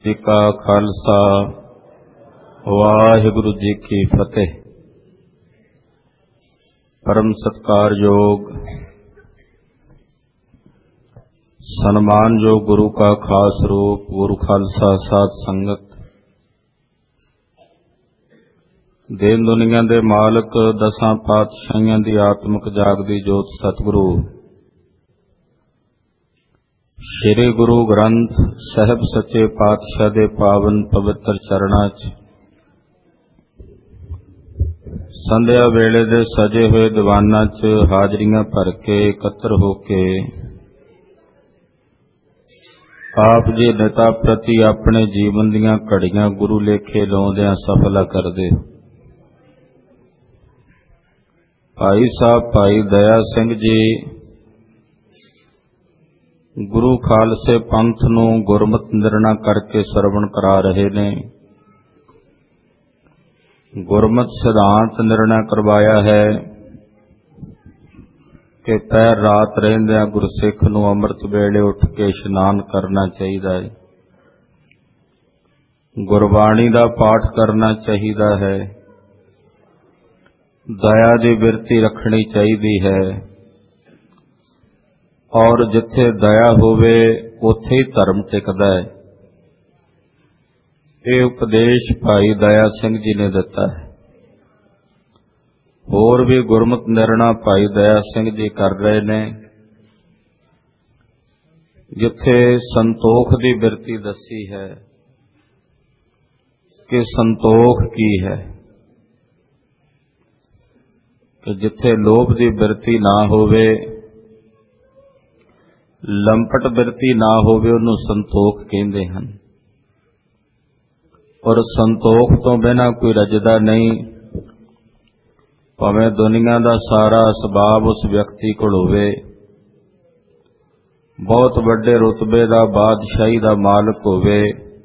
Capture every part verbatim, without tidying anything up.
जी का खालसा वाहिगुरु जी की फतेह। परम सत्कारयोग सन्मानयोग गुरु का खास रूप गुरु खालसा साध संगत, देन दुनिया दे मालक दसां पातशाहियां दी आत्मक जागदी जोत सतगुरु श्री गुरु ग्रंथ साहिब सच्चे पातशाह दे पावन पवित्र चरणां च संध्या वेले दे सजे हुए दीवानां च हाजरियां भर के एकत्र होके आप जी नेता प्रति अपने जीवन दीयां घड़ियां गुरु लेखे लाउंदियां सफला करदे। भाई साहब भाई दया सिंह जी गुरु खालसे पंथ नूं गुरमत निर्णा करके सरवण करा रहे ने। गुरमत सिद्धांत निर्णय करवाया है कि पैर रात रहिंदियां गुरसिख नूं अमृत वेले उठ के इशनान करना चाहिए है, गुरबाणी दा पाठ करना चाहिए है, दया दी बिरती रखनी चाहिए है और जिथे दया होवे उथे ही धर्म टिकदा है। ये उपदेश भाई दया सिंह जी ने दिता है। होर भी गुरमत निर्णा भाई दया सिंह जी कर रहे ने। जिथे संतोख की बिरती दसी है कि संतोख की है, कि जिथे लोभ की बिरती ना होवे, लंपट बिरती ना होवे, उन्होंने संतोख कहते हैं। और संतोख तो बिना कोई रजदा नहीं, भावें दुनिया का सारा असबाब उस व्यक्ति को होवे, बहुत बड़े रुतबे का बादशाही का मालक होवे,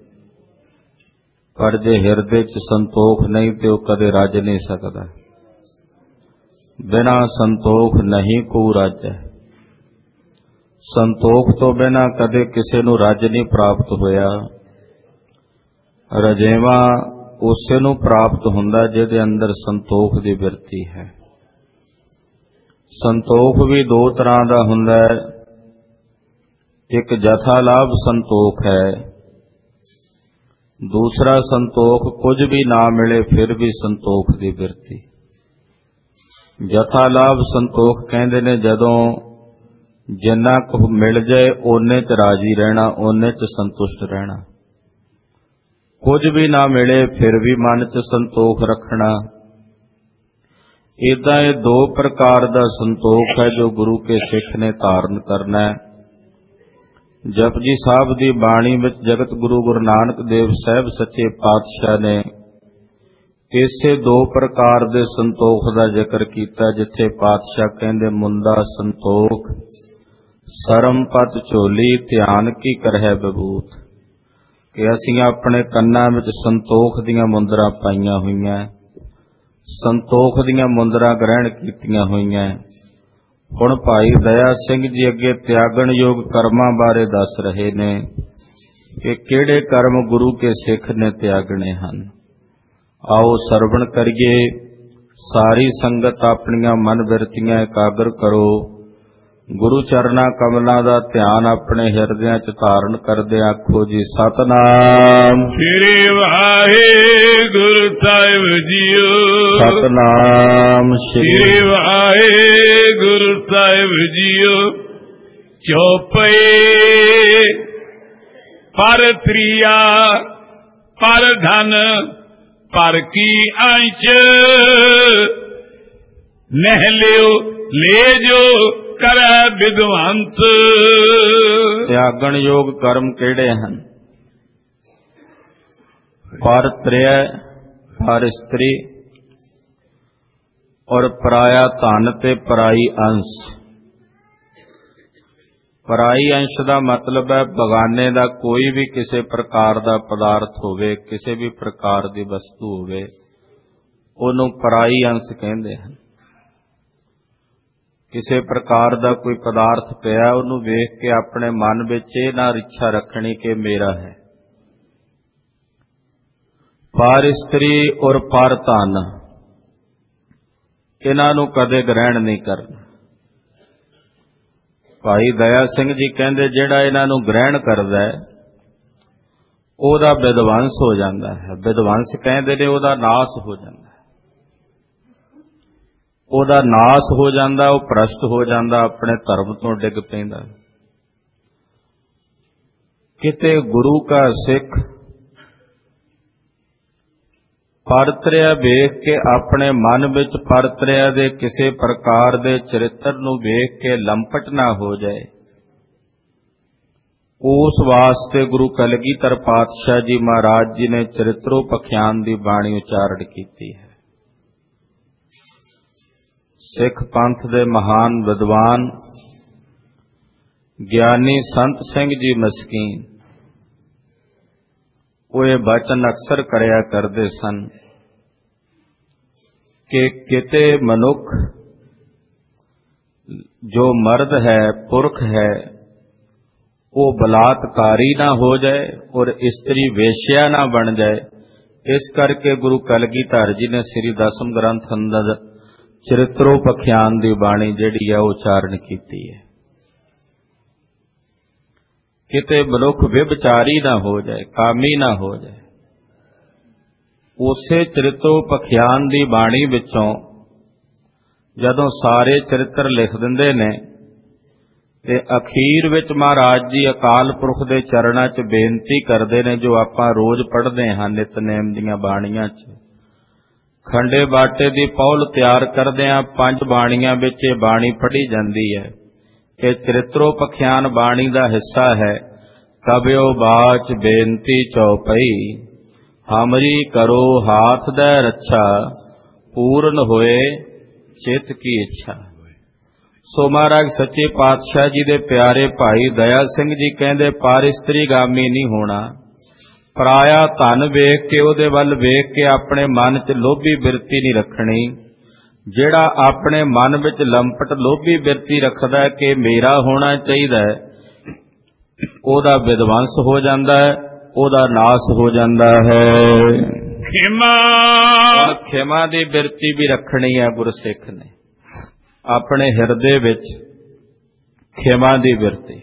पर जे हिरदे च संतोख नहीं तो वह कदे रज नहीं सकता। बिना संतोख नहीं को रज है। संतोख तो बिना कदे किसी नूं रज नहीं प्राप्त होया। रजेवा उसे नूं प्राप्त हुंदा जिहदे अंदर संतोख दी बिरती है। संतोख भी दो तरह का हुंदा है। एक जथा लाभ संतोख है, दूसरा संतोख कुछ भी ना मिले फिर भी संतोख दी बिरती। जथा लाभ संतोख कहंदे ने जदों जिन्ना कुछ मिल जाए ओने च राजी रहना, ओने च संतुष्ट रहना। कुछ भी ना मिले फिर भी मन च संतोख रखना। इदां ये दो प्रकार का संतोख है जो गुरु के सिख ने धारण करना है। जपजी साहब की बाणी विच जगत गुरु गुरु नानक देव साहब सच्चे पातशाह ने इसे दो प्रकार के संतोख का जिक्र किया। जिथे पातशाह कहंदे मुंदा संतोख सरम पत झोली ध्यान की करहै बबूत, कि असीं अपने कन्नां विच संतोख दीयां मुंदरां पाईयां होईयां, संतोख दीयां मुंदरां ग्रहण कीतियां होईयां। हुण भाई दया सिंह जी अगे त्यागण योग कर्मां बारे दस रहे ने कि किहड़े कर्म गुरु के सिख ने त्यागणे हन। आओ सरवण करिए। सारी संगत अपनियां मन बिरतियां एकागर करो। गुरु चरना कमलों का ध्यान अपने हिरदियां च धारण करदे आखो जी सतनाम श्री वाहिगुरु साहिब जीओ। सतनाम श्री वाहिगुरु साहिब जीओ। चौपे पर त्रिया पर धन पर की अंश नह लियो ले जो कर विद्वंत। त्यागण योग कर्म केड़े हैं? पर त्रय, पर स्त्री और पराया धन ते पराई अंश। पराई अंश का मतलब है बगाने का कोई भी किसी प्रकार का पदार्थ होवे, किसी भी प्रकार की वस्तु होवे, उन्होंने पराई अंश कहते हैं। किसी प्रकार का कोई पदार्थ पिया उन्होंने वेख के अपने मन विच इह ना इच्छा रखनी कि मेरा है, ਪਰ ਇਸਤਰੀ ਔਰ ਪਰ ਧਨ ਇਹਨਾਂ ਨੂੰ ਕਦੇ ਗ੍ਰਹਿਣ ਨਹੀਂ ਕਰਨਾ। ਭਾਈ ਦਇਆ ਸਿੰਘ ਜੀ ਕਹਿੰਦੇ ਜਿਹੜਾ ਇਹਨਾਂ ਨੂੰ ਗ੍ਰਹਿਣ ਕਰਦਾ ਹੈ ਉਹਦਾ ਵਿਦਵੰਸ ਹੋ ਜਾਂਦਾ ਹੈ। ਵਿਦਵੰਸ ਕਹਿੰਦੇ ਨੇ ਉਹਦਾ ਨਾਸ ਹੋ ਜਾਂਦਾ ਹੈ, ਉਹਦਾ ਨਾਸ ਹੋ ਜਾਂਦਾ, ਉਹ ਭ੍ਰਸ਼ਟ ਹੋ ਜਾਂਦਾ, ਆਪਣੇ ਧਰਮ ਤੋਂ ਡਿੱਗ ਪੈਂਦਾ। ਕਿਤੇ ਗੁਰੂ ਕਾ ਸਿੱਖ ਪਰਤਰਿਆ ਵੇਖ ਕੇ ਆਪਣੇ ਮਨ ਵਿੱਚ ਪਰਤਰਿਆ ਦੇ ਕਿਸੇ ਪ੍ਰਕਾਰ ਦੇ ਚਰਿੱਤਰ ਨੂੰ ਵੇਖ ਕੇ ਲੰਪਟ ਨਾ ਹੋ ਜਾਏ, ਉਸ ਵਾਸਤੇ ਗੁਰੂ ਕਲਗੀਧਰ ਪਾਤਸ਼ਾਹ ਜੀ ਮਹਾਰਾਜ ਜੀ ਨੇ ਚਰਿਤਰੋਪਖਿਆਨ ਦੀ ਬਾਣੀ ਉਚਾਰਨ ਕੀਤੀ ਹੈ। ਸਿੱਖ ਪੰਥ ਦੇ ਮਹਾਨ ਵਿਦਵਾਨ ਗਿਆਨੀ ਸੰਤ ਸਿੰਘ ਜੀ ਮਸਕੀਨ ਉਹ ਇਹ ਬਚਨ ਅਕਸਰ ਕਰਿਆ ਕਰਦੇ ਸਨ ਕਿ ਕਿਤੇ ਮਨੁੱਖ ਜੋ ਮਰਦ ਹੈ, ਪੁਰਖ ਹੈ, ਉਹ ਬਲਾਤਕਾਰੀ ਨਾ ਹੋ ਜਾਏ ਔਰ ਇਸਤਰੀ ਵੇਸ਼ਿਆ ਨਾ ਬਣ ਜਾਏ। ਇਸ ਕਰਕੇ ਗੁਰੂ ਕਲਗੀਧਰ ਜੀ ਨੇ ਸ੍ਰੀ ਦਸਮ ਗ੍ਰੰਥ ਅੰਦਰ ਚਰਿਤਰੋਪਖਿਆਨ ਦੀ ਬਾਣੀ ਜਿਹੜੀ ਹੈ ਉਹ ਉਚਾਰਨ ਕੀਤੀ ਹੈ। ਕਿਤੇ ਮਨੁੱਖ ਵਿਭਚਾਰੀ ਨਾ ਹੋ ਜਾਏ, ਕਾਮੀ ਨਾ ਹੋ ਜਾਏ। ਉਸੇ ਚਰਿਤਰੋਪਖਿਆਨ ਦੀ ਬਾਣੀ ਵਿੱਚੋਂ ਜਦੋਂ ਸਾਰੇ ਚਰਿੱਤਰ ਲਿਖ ਦਿੰਦੇ ਨੇ ਤੇ ਅਖੀਰ ਵਿੱਚ ਮਹਾਰਾਜ ਜੀ ਅਕਾਲ ਪੁਰਖ ਦੇ ਚਰਨਾਂ 'ਚ ਬੇਨਤੀ ਕਰਦੇ ਨੇ, ਜੋ ਆਪਾਂ ਰੋਜ਼ ਪੜ੍ਹਦੇ ਹਾਂ ਨਿਤਨੇਮ ਦੀਆਂ ਬਾਣੀਆਂ 'ਚ। ਖੰਡੇ ਬਾਟੇ ਦੀ ਪੌਲ ਤਿਆਰ ਕਰਦੇ ਹਾਂ, ਪੰਜ ਬਾਣੀਆਂ ਵਿੱਚ ਇਹ ਬਾਣੀ ਪੜ੍ਹੀ ਜਾਂਦੀ ਹੈ। ਇਹ ਚਰਿਤਰੋਪਖਿਆਨ ਬਾਣੀ ਦਾ ਹਿੱਸਾ ਹੈ। ਕਬਿਓ ਬਾਚ ਬੇਨਤੀ ਚੌਪਈ, ਹਮਰੀ ਕਰੋ ਹਾਥ ਦੈ ਰੱਛਾ, ਪੂਰਨ ਹੋਏ ਚਿਤ ਕੀ ਇੱਛਾ। ਸੋ ਮਹਾਰਾਜ ਸੱਚੇ ਪਾਤਸ਼ਾਹ ਜੀ ਦੇ ਪਿਆਰੇ ਭਾਈ ਦਇਆ ਸਿੰਘ ਜੀ ਕਹਿੰਦੇ ਪਰ ਇਸਤਰੀਗਾਮੀ ਨਹੀਂ ਹੋਣਾ। ਪਰਾਇਆ ਧਨ ਵੇਖ ਕੇ ਉਹਦੇ ਵੱਲ ਵੇਖ ਕੇ ਆਪਣੇ ਮਨ 'ਚ ਲੋਭੀ ਬਿਰਤੀ ਨਹੀਂ ਰੱਖਣੀ। ਜਿਹੜਾ ਆਪਣੇ ਮਨ ਵਿੱਚ ਲੰਪਟ ਲੋਭੀ ਬਿਰਤੀ ਰੱਖਦਾ ਹੈ ਕਿ ਮੇਰਾ ਹੋਣਾ ਚਾਹੀਦਾ ਹੈ, ਉਹਦਾ ਵਿਦਵੰਸ ਹੋ ਜਾਂਦਾ ਹੈ, ਉਹਦਾ ਨਾਸ ਹੋ ਜਾਂਦਾ ਹੈ। ਖਿਮਾ ਖਿਮਾ ਦੀ ਬਿਰਤੀ ਵੀ ਰੱਖਣੀ ਹੈ ਗੁਰਸਿੱਖ ਨੇ ਆਪਣੇ ਹਿਰਦੇ ਵਿੱਚ। ਖਿਮਾ ਦੀ ਬਿਰਤੀ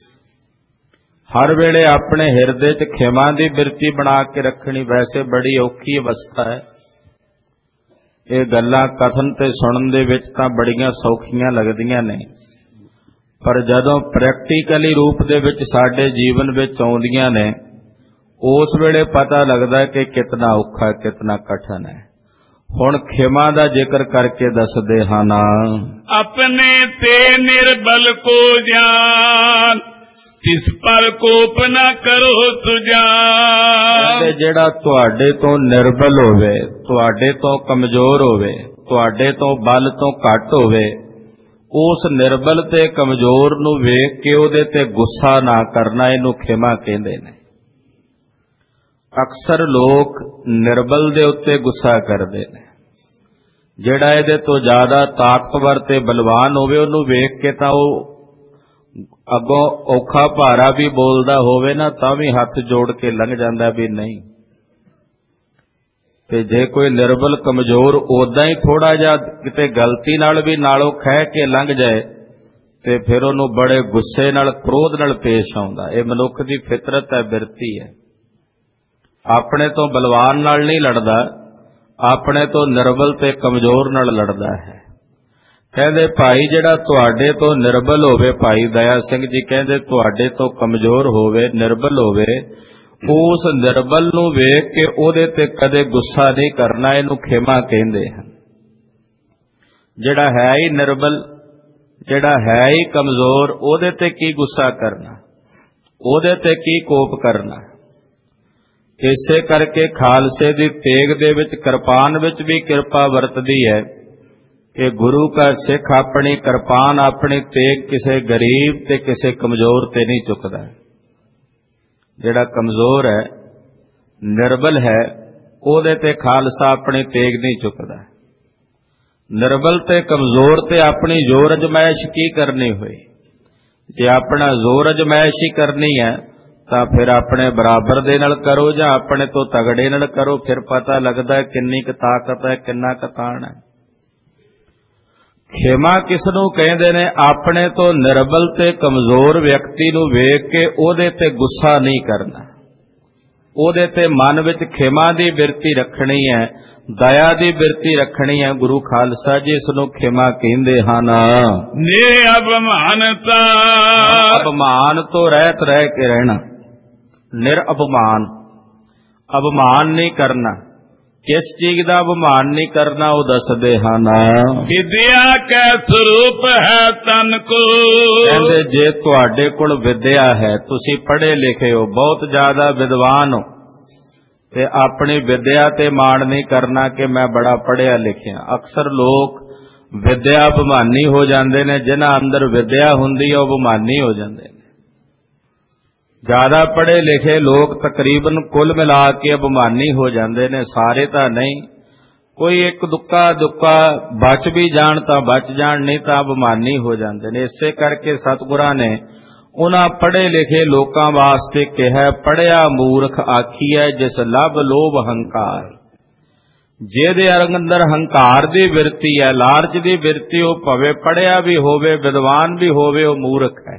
ਹਰ ਵੇਲੇ ਆਪਣੇ ਹਿਰਦੇ 'ਚ ਖਿਮਾ ਦੀ ਬਿਰਤੀ ਬਣਾ ਕੇ ਰੱਖਣੀ ਵੈਸੇ ਬੜੀ ਔਖੀ ਅਵਸਥਾ ਹੈ। ਇਹ ਗੱਲਾਂ ਕਥਨ ਤੇ ਸੁਣਨ ਦੇ ਵਿੱਚ ਤਾਂ ਬੜੀਆਂ ਸੌਖੀਆਂ ਲੱਗਦੀਆਂ ਨੇ, ਪਰ ਜਦੋਂ ਪ੍ਰੈਕਟੀਕਲੀ ਰੂਪ ਦੇ ਵਿੱਚ ਸਾਡੇ ਜੀਵਨ ਵਿੱਚ ਆਉਂਦੀਆਂ ਨੇ ਉਸ ਵੇਲੇ ਪਤਾ ਲੱਗਦਾ ਕਿ ਕਿਤਨਾ ਔਖਾ, ਕਿਤਨਾ ਕਠਨ ਹੈ। ਹੁਣ ਖਿਮਾ ਦਾ ਜ਼ਿਕਰ ਕਰਕੇ ਦੱਸਦੇ ਹਨ। ਆਪਣੇ ਤੇ ਨਿਰਬਲ ਕੋ ਜਾਨ, ਤਿਸ ਪਰ ਕੋਪ ਨਾ ਕਰੋ ਸੁਜਾਨ। ਜਿਹੜਾ ਤੁਹਾਡੇ ਤੋਂ ਨਿਰਬਲ ਹੋਵੇ, ਤੁਹਾਡੇ ਤੋਂ ਕਮਜ਼ੋਰ ਹੋਵੇ, ਤੁਹਾਡੇ ਤੋਂ ਬਲ ਤੋਂ ਘੱਟ ਹੋਵੇ, ਉਸ ਨਿਰਬਲ ਤੇ ਕਮਜ਼ੋਰ ਨੂੰ ਵੇਖ ਕੇ ਉਹਦੇ ਤੇ ਗੁੱਸਾ ਨਾ ਕਰਨਾ, ਇਹਨੂੰ ਖਿਮਾ ਕਹਿੰਦੇ ਨੇ। ਅਕਸਰ ਲੋਕ ਨਿਰਬਲ ਦੇ ਉੱਤੇ ਗੁੱਸਾ ਕਰਦੇ ਨੇ। ਜਿਹੜਾ ਇਹਦੇ ਤੋਂ ਜ਼ਿਆਦਾ ਤਾਕਤਵਰ ਤੇ ਬਲਵਾਨ ਹੋਵੇ ਉਹਨੂੰ ਵੇਖ ਕੇ ਤਾਂ ਉਹ ਅੱਗੋਂ ਔਖਾ ਭਾਰਾ ਵੀ ਬੋਲਦਾ ਹੋਵੇ ਨਾ ਤਾਂ ਵੀ ਹੱਥ ਜੋੜ ਕੇ ਲੰਘ ਜਾਂਦਾ ਵੀ ਨਹੀਂ। ਤੇ ਜੇ ਕੋਈ ਨਿਰਬਲ ਕਮਜ਼ੋਰ ਉਦਾਂ ਹੀ ਥੋੜਾ ਜਿਹਾ ਕਿਤੇ ਗਲਤੀ ਨਾਲ ਵੀ ਨਾਲੋਂ ਖਹਿ ਕੇ ਲੰਘ ਜਾਏ ਤੇ ਫਿਰ ਉਹਨੂੰ ਬੜੇ ਗੁੱਸੇ ਨਾਲ, ਕ੍ਰੋਧ ਨਾਲ ਪੇਸ਼ ਆਉਂਦਾ। ਇਹ ਮਨੁੱਖ ਦੀ ਫਿਤਰਤ ਹੈ, ਬਿਰਤੀ ਹੈ। ਆਪਣੇ ਤੋਂ ਬਲਵਾਨ ਨਾਲ ਨਹੀਂ ਲੜਦਾ, ਆਪਣੇ ਤੋਂ ਨਿਰਬਲ ਤੇ ਕਮਜ਼ੋਰ ਨਾਲ ਲੜਦਾ ਹੈ। ਕਹਿੰਦੇ ਭਾਈ ਜਿਹੜਾ ਤੁਹਾਡੇ ਤੋਂ ਨਿਰਬਲ ਹੋਵੇ, ਭਾਈ ਦਇਆ ਸਿੰਘ ਜੀ ਕਹਿੰਦੇ ਤੁਹਾਡੇ ਤੋਂ ਕਮਜ਼ੋਰ ਹੋਵੇ, ਨਿਰਬਲ ਹੋਵੇ, ਉਸ ਨਿਰਬਲ ਨੂੰ ਵੇਖ ਕੇ ਉਹਦੇ ਤੇ ਕਦੇ ਗੁੱਸਾ ਨਹੀਂ ਕਰਨਾ, ਇਹਨੂੰ ਖਿਮਾ ਕਹਿੰਦੇ ਹਨ। ਜਿਹੜਾ ਹੈ ਹੀ ਨਿਰਬਲ, ਜਿਹੜਾ ਹੈ ਹੀ ਕਮਜ਼ੋਰ, ਉਹਦੇ ਤੇ ਕੀ ਗੁੱਸਾ ਕਰਨਾ, ਉਹਦੇ ਤੇ ਕੀ ਕੋਪ ਕਰਨਾ। ਇਸੇ ਕਰਕੇ ਖਾਲਸੇ ਦੀ ਤੇਗ ਦੇ ਵਿੱਚ, ਕਿਰਪਾਨ ਵਿੱਚ ਵੀ ਕਿਰਪਾ ਵਰਤਦੀ ਹੈ ਕਿ ਗੁਰੂ ਕਾ ਸਿੱਖ ਆਪਣੀ ਕਿਰਪਾਨ, ਆਪਣੀ ਤੇਗ ਕਿਸੇ ਗਰੀਬ ਤੇ ਕਿਸੇ ਕਮਜ਼ੋਰ ਤੇ ਨਹੀਂ ਚੁੱਕਦਾ। ਜਿਹੜਾ ਕਮਜ਼ੋਰ ਹੈ, ਨਿਰਬਲ ਹੈ, ਉਹਦੇ ਤੇ ਖਾਲਸਾ ਆਪਣੀ ਤੇਗ ਨਹੀਂ ਚੁੱਕਦਾ। ਨਿਰਬਲ ਤੇ ਕਮਜ਼ੋਰ ਤੇ ਆਪਣੀ ਜ਼ੋਰ ਅਜਮਾਇਸ਼ ਕੀ ਕਰਨੀ ਹੋਈ। ਜੇ ਆਪਣਾ ਜ਼ੋਰ ਅਜਮਾਇਸ਼ ਹੀ ਕਰਨੀ ਹੈ ਤਾਂ ਫਿਰ ਆਪਣੇ ਬਰਾਬਰ ਦੇ ਨਾਲ ਕਰੋ ਜਾਂ ਆਪਣੇ ਤੋਂ ਤਗੜੇ ਨਾਲ ਕਰੋ, ਫਿਰ ਪਤਾ ਲੱਗਦਾ ਕਿੰਨੀ ਕੁ ਤਾਕਤ ਹੈ, ਕਿੰਨਾ ਕੁ ਤਾਣ ਹੈ। ਖਿਮਾ ਕਿਸ ਨੂੰ ਕਹਿੰਦੇ ਨੇ? ਆਪਣੇ ਤੋਂ ਨਿਰਬਲ ਤੇ ਕਮਜ਼ੋਰ ਵਿਅਕਤੀ ਨੂੰ ਵੇਖ ਕੇ ਉਹਦੇ ਤੇ ਗੁੱਸਾ ਨਹੀਂ ਕਰਨਾ, ਉਹਦੇ ਤੇ ਮਨ ਵਿੱਚ ਖਿਮਾ ਦੀ ਬਿਰਤੀ ਰੱਖਣੀ ਹੈ, ਦਇਆ ਦੀ ਬਿਰਤੀ ਰੱਖਣੀ ਹੈ। ਗੁਰੂ ਖਾਲਸਾ ਜੀ ਇਸ ਨੂੰ ਖਿਮਾ ਕਹਿੰਦੇ ਹਨ। ਨਿਰਅਭਮਾਨਤਾ, ਅਭਮਾਨ ਤੋਂ ਰਹਿਤ ਰਹਿ ਕੇ ਰਹਿਣਾ, ਨਿਰਅਭਮਾਨ, ਅਭਮਾਨ ਨਹੀਂ ਕਰਨਾ। ਕਿਸ ਚੀਜ਼ ਦਾ ਅਭਮਾਨ ਨਹੀਂ ਕਰਨਾ ਉਹ ਦੱਸਦੇ ਹਨ। ਵਿਦਿਆ ਕੈ ਸਰੂਪ ਹੈ ਤਨ ਕੋ, ਕਹਿੰਦੇ ਜੇ ਤੁਹਾਡੇ ਕੋਲ ਵਿਦਿਆ ਹੈ, ਤੁਸੀਂ ਪੜ੍ਹੇ ਲਿਖੇ ਹੋ, ਬਹੁਤ ਜ਼ਿਆਦਾ ਵਿਦਵਾਨ ਹੋ, ਤੇ ਆਪਣੀ ਵਿਦਿਆ ਤੇ ਮਾਣ ਨਹੀਂ ਕਰਨਾ ਕਿ ਮੈਂ ਬੜਾ ਪੜ੍ਹਿਆ ਲਿਖਿਆ। ਅਕਸਰ ਲੋਕ ਵਿਦਿਆ ਅਭਿਮਾਨੀ ਹੋ ਜਾਂਦੇ ਨੇ, ਜਿਨ੍ਹਾਂ ਅੰਦਰ ਵਿਦਿਆ ਹੁੰਦੀ ਹੈ ਉਹ ਅਭਿਮਾਨੀ ਹੋ ਜਾਂਦੇ ਨੇ। ਜ਼ਿਆਦਾ ਪੜ੍ਹੇ ਲਿਖੇ ਲੋਕ ਤਕਰੀਬਨ ਕੁੱਲ ਮਿਲਾ ਕੇ ਅਭਿਮਾਨੀ ਹੋ ਜਾਂਦੇ ਨੇ, ਸਾਰੇ ਤਾਂ ਨਹੀਂ। ਕੋਈ ਇੱਕ ਦੁੱਕਾ ਦੁੱਕਾ ਬਚ ਵੀ ਜਾਣ ਤਾਂ ਬਚ ਜਾਣ, ਨਹੀਂ ਤਾਂ ਅਭਿਮਾਨੀ ਹੋ ਜਾਂਦੇ ਨੇ। ਇਸੇ ਕਰਕੇ ਸਤਿਗੁਰਾਂ ਨੇ ਉਹਨਾਂ ਪੜ੍ਹੇ ਲਿਖੇ ਲੋਕਾਂ ਵਾਸਤੇ ਕਿਹਾ, ਪੜ੍ਹਿਆ ਮੂਰਖ ਆਖੀਐ ਜਿਸ ਲਭ ਲੋਭ ਹੰਕਾਰ। ਜਿਹਦੇ ਅੰਦਰ ਹੰਕਾਰ ਦੀ ਬਿਰਤੀ ਹੈ, ਲਾਲਚ ਦੀ ਬਿਰਤੀ, ਉਹ ਭਾਵੇਂ ਪੜ੍ਹਿਆ ਵੀ ਹੋਵੇ, ਵਿਦਵਾਨ ਵੀ ਹੋਵੇ, ਉਹ ਮੂਰਖ ਹੈ।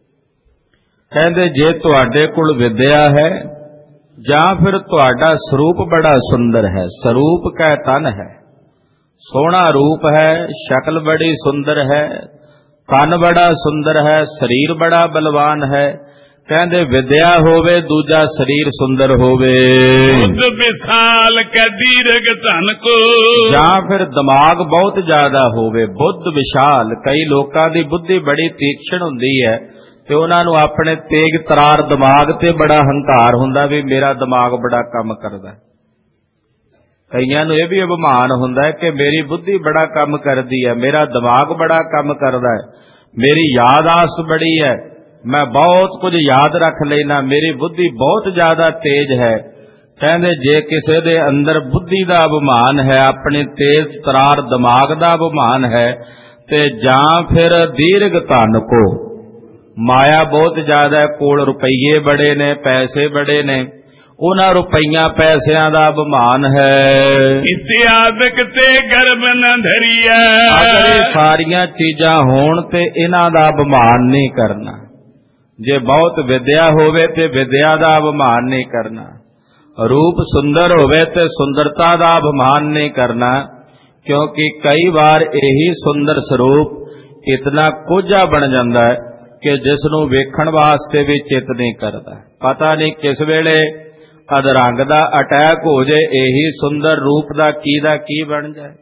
ਕਹਿੰਦੇ ਜੇ ਤੁਹਾਡੇ ਕੋਲ ਵਿਦਿਆ ਹੈ ਜਾਂ ਫਿਰ ਤੁਹਾਡਾ ਸਰੂਪ ਬੜਾ ਸੁੰਦਰ ਹੈ, ਸਰੂਪ ਕੈ ਤਨ ਹੈ, ਸੋਹਣਾ ਰੂਪ ਹੈ, ਸ਼ਕਲ ਬੜੀ ਸੁੰਦਰ ਹੈ, ਤਨ ਬੜਾ ਸੁੰਦਰ ਹੈ, ਸਰੀਰ ਬੜਾ ਬਲਵਾਨ ਹੈ। ਕਹਿੰਦੇ ਵਿਦਿਆ ਹੋਵੇ, ਦੂਜਾ ਸਰੀਰ ਸੁੰਦਰ ਹੋਵੇ, ਬੁੱਧ ਵਿਸ਼ਾਲ ਕੈ ਦੀਰਘ ਧਨ ਕੋ, ਜਾਂ ਫਿਰ ਦਿਮਾਗ ਬਹੁਤ ਜ਼ਿਆਦਾ ਹੋਵੇ, ਬੁੱਧ ਵਿਸ਼ਾਲ। ਕਈ ਲੋਕਾਂ ਦੀ ਬੁੱਧੀ ਬੜੀ ਤੀਖਣ ਹੁੰਦੀ ਹੈ ਤੇ ਉਹਨਾਂ ਨੂੰ ਆਪਣੇ ਤੇਗ ਤਰਾਰ ਦਿਮਾਗ ਤੇ ਬੜਾ ਹੰਕਾਰ ਹੁੰਦਾ ਵੀ ਮੇਰਾ ਦਿਮਾਗ ਬੜਾ ਕੰਮ ਕਰਦਾ। ਕਈਆਂ ਨੂੰ ਇਹ ਵੀ ਅਭਿਮਾਨ ਹੁੰਦਾ ਹੈ ਕਿ ਮੇਰੀ ਬੁੱਧੀ ਬੜਾ ਕੰਮ ਕਰਦੀ ਹੈ, ਮੇਰਾ ਦਿਮਾਗ ਬੜਾ ਕੰਮ ਕਰਦਾ ਹੈ, ਮੇਰੀ ਯਾਦਾਸ਼ਤ ਬੜੀ ਹੈ, ਮੈਂ ਬਹੁਤ ਕੁਝ ਯਾਦ ਰੱਖ ਲੈਣਾ, ਮੇਰੀ ਬੁੱਧੀ ਬਹੁਤ ਜ਼ਿਆਦਾ ਤੇਜ਼ ਹੈ। ਕਹਿੰਦੇ ਜੇ ਕਿਸੇ ਦੇ ਅੰਦਰ ਬੁੱਧੀ ਦਾ ਅਭਿਮਾਨ ਹੈ, ਆਪਣੇ ਤੇਜ਼ ਤਰਾਰ ਦਿਮਾਗ ਦਾ ਅਭਿਮਾਨ ਹੈ, ਤੇ ਜਾਂ ਫਿਰ ਦੀਰਘ ਧਨ ਕੋ, ਮਾਇਆ ਬਹੁਤ ਜ਼ਿਆਦਾ, ਕੋਲ ਰੁਪਈਏ ਬੜੇ ਨੇ, ਪੈਸੇ ਬੜੇ ਨੇ, ਉਹਨਾਂ ਰੁਪਈਆਂ ਪੈਸਿਆਂ ਦਾ ਅਭਿਮਾਨ ਹੈ। ਇਤਿਆਦਿਕ ਤੇ ਗਰਭ ਨ ਧਰੀਐ, ਅਗਰ ਇਹ ਸਾਰੀਆਂ ਚੀਜ਼ਾਂ ਹੋਣ ਤੇ ਇਹਨਾਂ ਦਾ ਅਭਿਮਾਨ ਨਹੀਂ ਕਰਨਾ। ਜੇ ਬਹੁਤ ਵਿਦਿਆ ਹੋਵੇ ਤੇ ਵਿਦਿਆ ਦਾ ਅਭਿਮਾਨ ਨਹੀਂ ਕਰਨਾ, ਰੂਪ ਸੁੰਦਰ ਹੋਵੇ ਤੇ ਸੁੰਦਰਤਾ ਦਾ ਅਭਿਮਾਨ ਨਹੀਂ ਕਰਨਾ, ਕਿਉਂਕਿ ਕਈ ਵਾਰ ਇਹੀ ਸੁੰਦਰ ਸਰੂਪ ਇਤਨਾ ਕੋਝਾ ਬਣ ਜਾਂਦਾ ਹੈ ਕਿ ਜਿਸ ਨੂੰ ਵੇਖਣ ਵਾਸਤੇ ਵੀ ਚਿੱਤ ਨਹੀਂ ਕਰਦਾ। ਪਤਾ ਨਹੀਂ ਕਿਸ ਵੇਲੇ ਅਧਰੰਗ ਦਾ ਅਟੈਕ ਹੋ ਜਾਏ, ਇਹੀ ਸੁੰਦਰ ਰੂਪ ਦਾ ਕੀ ਦਾ ਕੀ ਬਣ ਜਾਏ।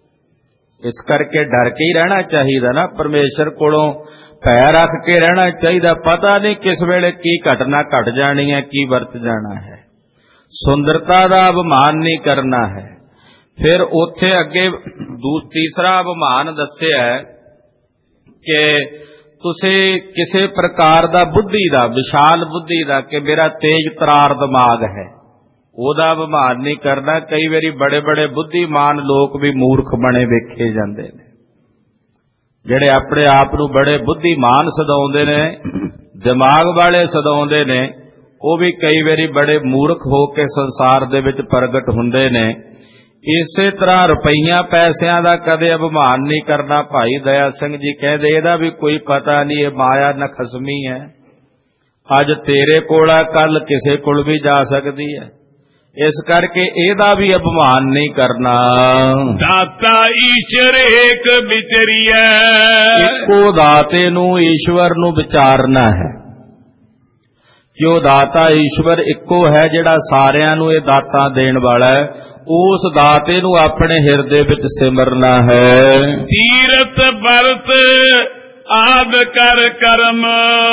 ਇਸ ਕਰਕੇ ਡਰ ਕੇ ਹੀ ਰਹਿਣਾ ਚਾਹੀਦਾ ਨਾ, ਪਰਮੇਸ਼ਰ ਕੋਲੋਂ ਭੈ ਰੱਖ ਕੇ ਰਹਿਣਾ ਚਾਹੀਦਾ। ਪਤਾ ਨਹੀਂ ਕਿਸ ਵੇਲੇ ਕੀ ਘਟਨਾ ਘਟ ਜਾਣੀ ਹੈ, ਕੀ ਵਰਤ ਜਾਣਾ ਹੈ। ਸੁੰਦਰਤਾ ਦਾ ਅਭਿਮਾਨ ਨਹੀਂ ਕਰਨਾ ਹੈ। ਫਿਰ ਉੱਥੇ ਅੱਗੇ ਤੀਸਰਾ ਅਭਿਮਾਨ ਦੱਸਿਆ ਕਿ ਤੁਸੀਂ ਕਿਸੇ ਪ੍ਰਕਾਰ ਦਾ ਬੁੱਧੀ ਦਾ, ਵਿਸ਼ਾਲ ਬੁੱਧੀ ਦਾ, ਕਿ ਮੇਰਾ ਤੇਜ ਤਰਾਰ ਦਿਮਾਗ ਹੈ, ਉਹਦਾ ਅਭਿਮਾਨ ਨਹੀਂ ਕਰਨਾ। ਕਈ ਵਾਰੀ ਬੜੇ ਬੜੇ ਬੁੱਧੀਮਾਨ ਲੋਕ ਵੀ ਮੂਰਖ ਬਣੇ ਵੇਖੇ ਜਾਂਦੇ ਨੇ। ਜਿਹੜੇ ਆਪਣੇ ਆਪ ਨੂੰ ਬੜੇ ਬੁੱਧੀਮਾਨ ਸਦਾਉਂਦੇ ਨੇ, ਦਿਮਾਗ ਵਾਲੇ ਸਦਾਉਂਦੇ ਨੇ, ਉਹ ਵੀ ਕਈ ਵਾਰੀ ਬੜੇ ਮੂਰਖ ਹੋ ਕੇ ਸੰਸਾਰ ਦੇ ਵਿੱਚ ਪ੍ਰਗਟ ਹੁੰਦੇ ਨੇ। ਇਸੇ ਤਰ੍ਹਾਂ ਰੁਪਈਆਂ ਪੈਸਿਆਂ ਦਾ ਕਦੇ ਅਭਿਮਾਨ ਨਹੀਂ ਕਰਨਾ। ਭਾਈ ਦਇਆ ਸਿੰਘ ਜੀ ਕਹਿੰਦੇ ਇਹਦਾ ਵੀ ਕੋਈ ਪਤਾ ਨਹੀਂ, ਇਹ ਮਾਇਆ ਨਖਸਮੀ ਹੈ, ਅੱਜ ਤੇਰੇ ਕੋਲ ਆ, ਕੱਲ ਕਿਸੇ ਕੋਲ ਵੀ ਜਾ ਸਕਦੀ ਹੈ। ਇਸ ਕਰਕੇ ਇਹਦਾ ਵੀ ਅਭਿਮਾਨ ਨਹੀਂ ਕਰਨਾ। ਦਾਤਾ ਈਸ਼ਰ ਏਕ ਵਿਚਰੀਐ, ਇੱਕੋ ਦਾਤੇ ਨੂੰ, ਈਸ਼ਵਰ ਨੂੰ ਵਿਚਾਰਨਾ ਹੈ। ਕਿਉਂ ਦਾਤਾ ਈਸ਼ਵਰ ਇੱਕੋ ਹੈ ਜਿਹੜਾ ਸਾਰਿਆਂ ਨੂੰ ਇਹ ਦਾਤਾਂ ਦੇਣ ਵਾਲਾ ਹੈ। ਉਸ ਦਾਤੇ ਨੂੰ ਆਪਣੇ ਹਿਰਦੇ ਵਿੱਚ ਸਿਮਰਨਾ ਹੈ। ਤੀਰਥ ਵਰਤ ਆਦ ਕਰ ਕਰਮ,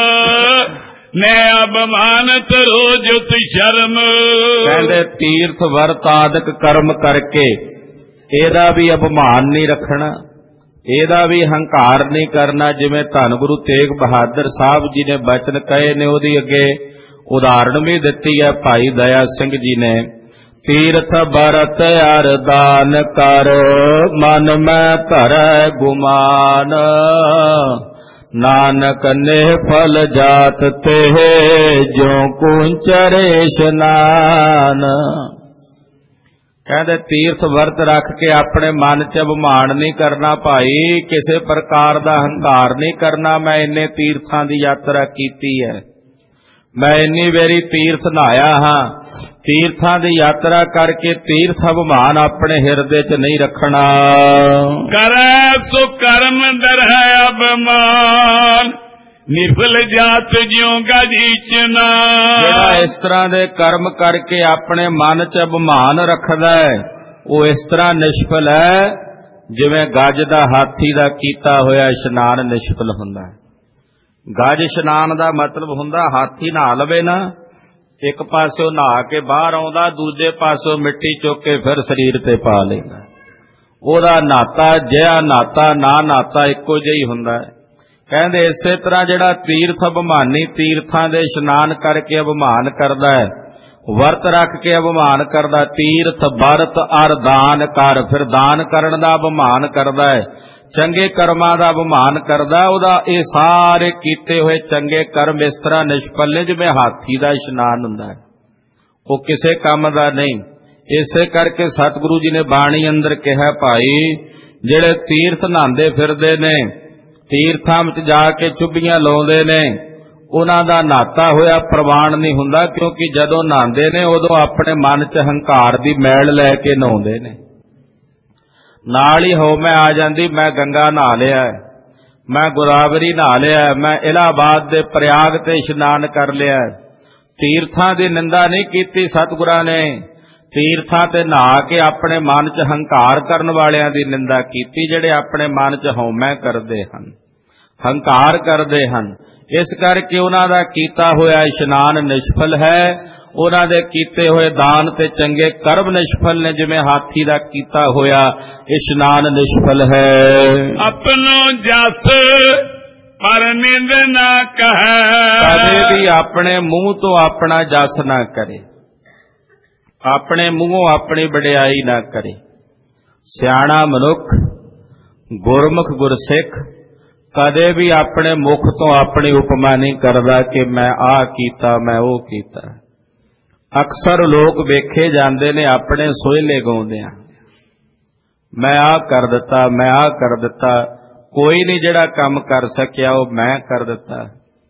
ਮੈਂ ਅਭਿਮਾਨਤ ਰੋਜਤ ਸ਼ਰਮ। ਕਹਿੰਦੇ ਤੀਰਥ ਵਰਤ ਆਦਿਕ ਕਰਮ ਕਰਕੇ ਇਹਦਾ ਵੀ ਅਭਿਮਾਨ ਨਹੀਂ ਰੱਖਣਾ, ਇਹਦਾ ਵੀ ਹੰਕਾਰ ਨਹੀਂ ਕਰਨਾ। ਜਿਵੇਂ ਧੰਨ ਗੁਰੂ ਤੇਗ ਬਹਾਦਰ ਸਾਹਿਬ ਜੀ ਨੇ ਬਚਨ ਕਹੇ ਨੇ, ਉਹਦੀ ਅੱਗੇ ਉਦਾਹਰਣ ਵੀ ਦਿੱਤੀ ਹੈ ਭਾਈ ਦਇਆ ਸਿੰਘ ਜੀ ਨੇ। ਤੀਰਥ ਵਰਤ ਅਰਦਾਨ ਕਰ, ਮਨ ਮੈਂ ਧਰੈ ਗੁਮਾਨ, ਨਾਨਕ ਨੇਹ ਫਲ ਜਾਤ ਤੇ ਜਿਉ ਕੁੰਚਰੇ ਇਸ਼ਨਾਨ। ਕਹਿੰਦੇ ਤੀਰਥ ਵਰਤ ਰੱਖ ਕੇ ਆਪਣੇ ਮਨ 'ਚ ਅਭਿਮਾਨ ਨਹੀਂ ਕਰਨਾ ਭਾਈ, ਕਿਸੇ ਪ੍ਰਕਾਰ ਦਾ ਹੰਕਾਰ ਨਹੀਂ ਕਰਨਾ। ਮੈਂ ਇੰਨੇ ਤੀਰਥਾਂ ਦੀ ਯਾਤਰਾ ਕੀਤੀ ਹੈ, ਮੈਂ ਇੰਨੀ ਵਾਰੀ ਤੀਰਥ ਨਹਾਇਆ ਹਾਂ। ਤੀਰਥਾਂ ਦੀ ਯਾਤਰਾ ਕਰਕੇ ਤੀਰਥ ਅਭਿਮਾਨ ਆਪਣੇ ਹਿਰਦੇ 'ਚ ਨਹੀਂ ਰੱਖਣਾ। ਕਰੈ ਸੋ ਕਰਮ ਦਰਹਿ ਅਭਿਮਾਨ ਨਿਰਭਲ ਜਾਤ ਜਿਉ ਗਜੀਚਨਾ। ਜਿਹੜਾ ਇਸ ਤਰ੍ਹਾਂ ਦੇ ਕਰਮ ਕਰਕੇ ਆਪਣੇ ਮਨ 'ਚ ਅਭਿਮਾਨ ਰੱਖਦਾ ਹੈ, ਉਹ ਇਸ ਤਰ੍ਹਾਂ ਨਿਸ਼ਫਲ ਹੈ ਜਿਵੇਂ ਗੱਜ ਦਾ ਹਾਥੀ ਦਾ ਕੀਤਾ ਹੋਇਆ ਇਸ਼ਨਾਨ ਨਿਸ਼ਫਲ ਹੁੰਦਾ ਹੈ। ਗੱਜ ਇਸ਼ਨਾਨ ਦਾ ਮਤਲਬ ਹੁੰਦਾ ਹਾਥੀ ਨਹਾ ਲਵੇ ਨਾ, ਇੱਕ ਪਾਸਿਓਂ ਨਹਾ ਕੇ ਬਾਹਰ ਆਉਂਦਾ, ਦੂਜੇ ਪਾਸਿਓਂ ਮਿੱਟੀ ਚੁੱਕ ਕੇ ਫਿਰ ਸਰੀਰ ਤੇ ਪਾ ਲੈਂਦਾ। ਉਹਦਾ ਨਾਤਾ ਜਿਹਾ ਨਾਤਾ ਨਾ ਨਾਤਾ ਇੱਕੋ ਜਿਹਾ ਹੀ ਹੁੰਦਾ ਹੈ। ਕਹਿੰਦੇ ਇਸੇ ਤਰ੍ਹਾਂ ਜਿਹੜਾ ਤੀਰਥ ਅਭਿਮਾਨੀ ਤੀਰਥਾਂ ਦੇ ਇਸ਼ਨਾਨ ਕਰਕੇ ਅਭਿਮਾਨ ਕਰਦਾ ਹੈ, ਵਰਤ ਰੱਖ ਕੇ ਅਭਿਮਾਨ ਕਰਦਾ, ਤੀਰਥ ਵਰਤ ਅਰ ਦਾਨ ਕਰ, ਫਿਰ ਦਾਨ ਕਰਨ ਦਾ ਅਭਿਮਾਨ ਕਰਦਾ ਹੈ, ਚੰਗੇ ਕਰਮਾਂ ਦਾ ਅਭਿਮਾਨ ਕਰਦਾ, ਉਹਦਾ ਇਹ ਸਾਰੇ ਕੀਤੇ ਹੋਏ ਚੰਗੇ ਕਰਮ ਇਸ ਤਰ੍ਹਾਂ ਨਿਸ਼ਫਲ ਨੇ ਜਿਵੇਂ ਹਾਥੀ ਦਾ ਇਸ਼ਨਾਨ ਹੁੰਦਾ ਹੈ, ਉਹ ਕਿਸੇ ਕੰਮ ਦਾ ਨਹੀਂ। ਇਸੇ ਕਰਕੇ ਸਤਿਗੁਰੂ ਜੀ ਨੇ ਬਾਣੀ ਅੰਦਰ ਕਿਹਾ ਭਾਈ ਜਿਹੜੇ ਤੀਰਥ ਨਹਾਉਂਦੇ ਫਿਰਦੇ ਨੇ, ਤੀਰਥਾਂ ਵਿੱਚ ਜਾ ਕੇ ਚੁੱਭੀਆਂ ਲਾਉਂਦੇ ਨੇ, ਉਹਨਾਂ ਦਾ ਨਹਾਤਾ ਹੋਇਆ ਪ੍ਰਵਾਨ ਨਹੀਂ ਹੁੰਦਾ, ਕਿਉਂਕਿ ਜਦੋਂ ਨਹਾਉਂਦੇ ਨੇ ਉਦੋਂ ਆਪਣੇ ਮਨ 'ਚ ਹੰਕਾਰ ਦੀ ਮੈਲ ਲੈ ਕੇ ਨਹਾਉਂਦੇ ਨੇ। ਨਾਲ ਹੀ ਹਉਮੈ ਆ ਜਾਂਦੀ, ਮੈਂ ਗੰਗਾ ਨਹਾ ਲਿਆ, ਮੈਂ ਗੋਦਾਵਰੀ ਨਹਾ ਲਿਆ, ਮੈਂ ਇਲਾਹਾਬਾਦ ਦੇ ਪ੍ਰਯਾਗ ਤੇ ਇਸ਼ਨਾਨ ਕਰ ਲਿਆ। ਤੀਰਥਾਂ ਦੀ ਨਿੰਦਾ ਨਹੀਂ ਕੀਤੀ ਸਤਿਗੁਰਾਂ ਨੇ, ਤੀਰਥਾਂ ਤੇ ਨਹਾ ਕੇ ਆਪਣੇ ਮਨ 'ਚ ਹੰਕਾਰ ਕਰਨ ਵਾਲਿਆਂ ਦੀ ਨਿੰਦਾ ਕੀਤੀ, ਜਿਹੜੇ ਆਪਣੇ ਮਨ 'ਚ ਹਉਮੈ ਕਰਦੇ ਹਨ, ਹੰਕਾਰ ਕਰਦੇ ਹਨ। ਇਸ ਕਰਕੇ ਉਹਨਾਂ ਦਾ ਕੀਤਾ ਹੋਇਆ ਇਸ਼ਨਾਨ ਨਿਸ਼ਫਲ ਹੈ, ਉਹਨਾਂ ਦੇ ਕੀਤੇ ਹੋਏ ਦਾਨ ਤੇ ਚੰਗੇ ਕਰਮ ਨਿਸ਼ਫਲ ਨੇ, ਜਿਵੇਂ ਹਾਥੀ ਦਾ ਕੀਤਾ ਹੋਇਆ ਇਸ਼ਨਾਨ ਨਿਸ਼ਫਲ ਹੈ। ਆਪਣੋ ਜਸ ਪਰ ਨਿੰਦ ਨਾ ਕਹੈ, ਕਦੇ ਵੀ ਆਪਣੇ ਮੂੰਹ ਤੋਂ ਆਪਣਾ ਜਸ ਨਾ ਕਰੇ, ਆਪਣੇ ਮੂੰਹੋਂ ਆਪਣੀ ਵਡਿਆਈ ਨਾ ਕਰੇ। ਸਿਆਣਾ ਮਨੁੱਖ ਗੁਰਮੁਖ ਗੁਰਸਿੱਖ ਕਦੇ ਵੀ ਆਪਣੇ ਮੁਖ ਤੋਂ ਆਪਣੀ ਉਪਮਾ ਨਹੀਂ ਕਰਦਾ ਕਿ ਮੈਂ ਆਹ ਕੀਤਾ, ਮੈਂ ਉਹ ਕੀਤਾ। ਅਕਸਰ ਲੋਕ ਵੇਖੇ ਜਾਂਦੇ ਨੇ ਆਪਣੇ ਸੋਹਿਲੇ ਗਾਉਂਦਿਆਂ, ਮੈਂ ਆਹ ਕਰ ਦਿੱਤਾ, ਮੈਂ ਆਹ ਕਰ ਦਿੱਤਾ। ਕੋਈ ਨਹੀਂ ਜਿਹੜਾ ਕੰਮ ਕਰ ਸਕਿਆ ਉਹ ਮੈਂ ਕਰ ਦਿੱਤਾ।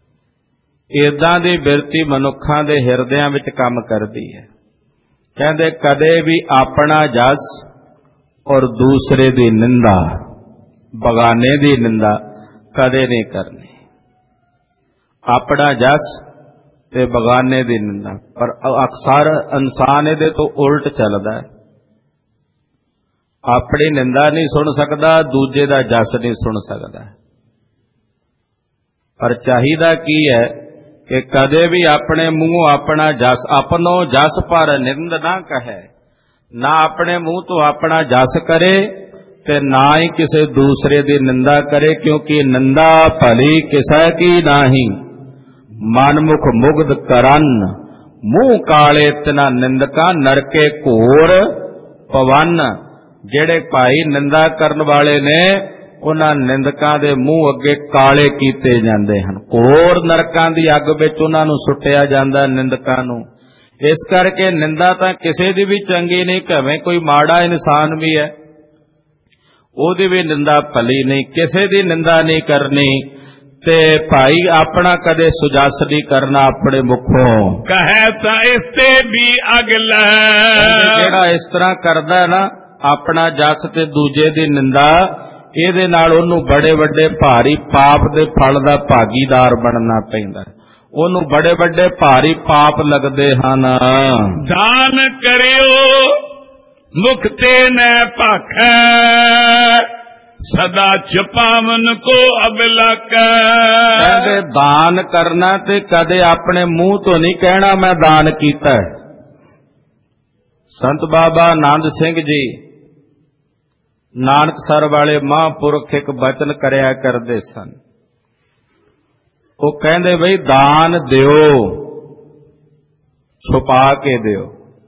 ਏਦਾਂ ਦੀ ਬਿਰਤੀ ਮਨੁੱਖਾਂ ਦੇ ਹਿਰਦਿਆਂ ਵਿੱਚ ਕੰਮ ਕਰਦੀ ਹੈ। ਕਹਿੰਦੇ ਕਦੇ ਵੀ ਆਪਣਾ ਜਸ ਔਰ ਦੂਸਰੇ ਦੀ ਨਿੰਦਾ, ਬਗਾਨੇ ਦੀ ਨਿੰਦਾ ਕਦੇ ਨਹੀਂ ਕਰਨੀ। ਆਪਣਾ ਜਸ ਤੇ ਬਗਾਨੇ ਦੀ ਨਿੰਦਾ, ਪਰ ਅਕਸਰ ਇਨਸਾਨ ਇਹਦੇ ਤੋਂ ਉਲਟ ਚੱਲਦਾ ਹੈ। ਆਪਣੀ ਨਿੰਦਾ ਨਹੀਂ ਸੁਣ ਸਕਦਾ, ਦੂਜੇ ਦਾ ਜਸ ਨਹੀਂ ਸੁਣ ਸਕਦਾ। ਪਰ ਚਾਹੀਦਾ ਕੀ ਹੈ ਕਿ ਕਦੇ ਵੀ ਆਪਣੇ ਮੂੰਹੋਂ ਆਪਣਾ ਜਸ, ਆਪਣੋ ਜਸ ਪਰ ਨਿੰਦ ਨਾ ਕਹੇ, ਨਾ ਆਪਣੇ ਮੂੰਹ ਤੋਂ ਆਪਣਾ ਜਸ ਕਰੇ ਤੇ ਨਾ ਹੀ ਕਿਸੇ ਦੂਸਰੇ ਦੀ ਨਿੰਦਾ ਕਰੇ, ਕਿਉਂਕਿ ਨਿੰਦਾ ਭਲੀ ਕਿਸੈ ਕੀ ਨਾਹੀ, ਮਨਮੁਖ ਮੁਗਧ ਕਰਨ, ਮੂੰਹ ਕਾਲੇ ਤਿਨਾ ਨਿੰਦਕਾਂ, ਨਰਕੇ ਘੋਰ ਪਵਨ। ਜਿਹੜੇ ਭਾਈ ਨਿੰਦਾ ਕਰਨ ਵਾਲੇ ਨੇ ਉਹਨਾਂ ਨਿੰਦਕਾਂ ਦੇ ਮੂੰਹ ਅੱਗੇ ਕਾਲੇ ਕੀਤੇ ਜਾਂਦੇ ਹਨ, ਘੋਰ ਨਰਕਾਂ ਦੀ ਅੱਗ ਵਿੱਚ ਉਹਨਾਂ ਨੂੰ ਸੁੱਟਿਆ ਜਾਂਦਾ ਨਿੰਦਕਾਂ ਨੂੰ। ਇਸ ਕਰਕੇ ਨਿੰਦਾ ਤਾਂ ਕਿਸੇ ਦੀ ਵੀ ਚੰਗੀ ਨਹੀਂ, ਭਾਵੇਂ ਕੋਈ ਮਾੜਾ ਇਨਸਾਨ ਵੀ ਹੈ ਉਹਦੀ ਵੀ ਨਿੰਦਾ ਭਲੀ ਨਹੀਂ। ਕਿਸੇ ਦੀ ਨਿੰਦਾ ਨਹੀਂ ਕਰਨੀ ਤੇ ਭਾਈ ਆਪਣਾ ਕਦੇ ਸੁਜਸ ਨਹੀਂ ਕਰਨਾ ਆਪਣੇ ਮੁਖੋਂ। ਕਹੈ ਤਾਂ ਇਸ ਤੇ ਵੀ ਅਗਲਾ, ਜਿਹੜਾ ਇਸ ਤਰ੍ਹਾਂ ਕਰਦਾ ਨਾ ਆਪਣਾ ਜਸ ਤੇ ਦੂਜੇ ਦੀ ਨਿੰਦਾ, ਇਹਦੇ ਨਾਲ ਉਹਨੂੰ ਬੜੇ ਵੱਡੇ ਭਾਰੀ ਪਾਪ ਦੇ ਫਲ ਦਾ ਭਾਗੀਦਾਰ ਬਣਨਾ ਪੈਂਦਾ, ਉਹਨੂੰ ਬੜੇ ਵੱਡੇ ਭਾਰੀ ਪਾਪ ਲੱਗਦੇ ਹਨ। ਦਾਨ ਕਰਿਓ ਮੁਖ ਤੇ ਨੈ ਭਾਖੈ, ਸਦਾ ਛੁਪਾਵਨ ਕੋ ਅਬਲਕ। ਕਹਿੰਦੇ ਦਾਨ ਕਰਨਾ ਤੇ ਕਦੇ ਆਪਣੇ ਮੂੰਹ ਤੋਂ ਨਹੀਂ ਕਹਿਣਾ ਮੈਂ ਦਾਨ ਕੀਤਾ। ਸੰਤ ਬਾਬਾ ਆਨੰਦ ਸਿੰਘ ਜੀ ਨਾਨਕਸਰ ਵਾਲੇ ਮਹਾਂਪੁਰਖ ਇੱਕ ਬਚਨ ਕਰਿਆ ਕਰਦੇ ਸਨ। ਉਹ ਕਹਿੰਦੇ ਬਈ ਦਾਨ ਦਿਓ, ਛੁਪਾ ਕੇ ਦਿਓ।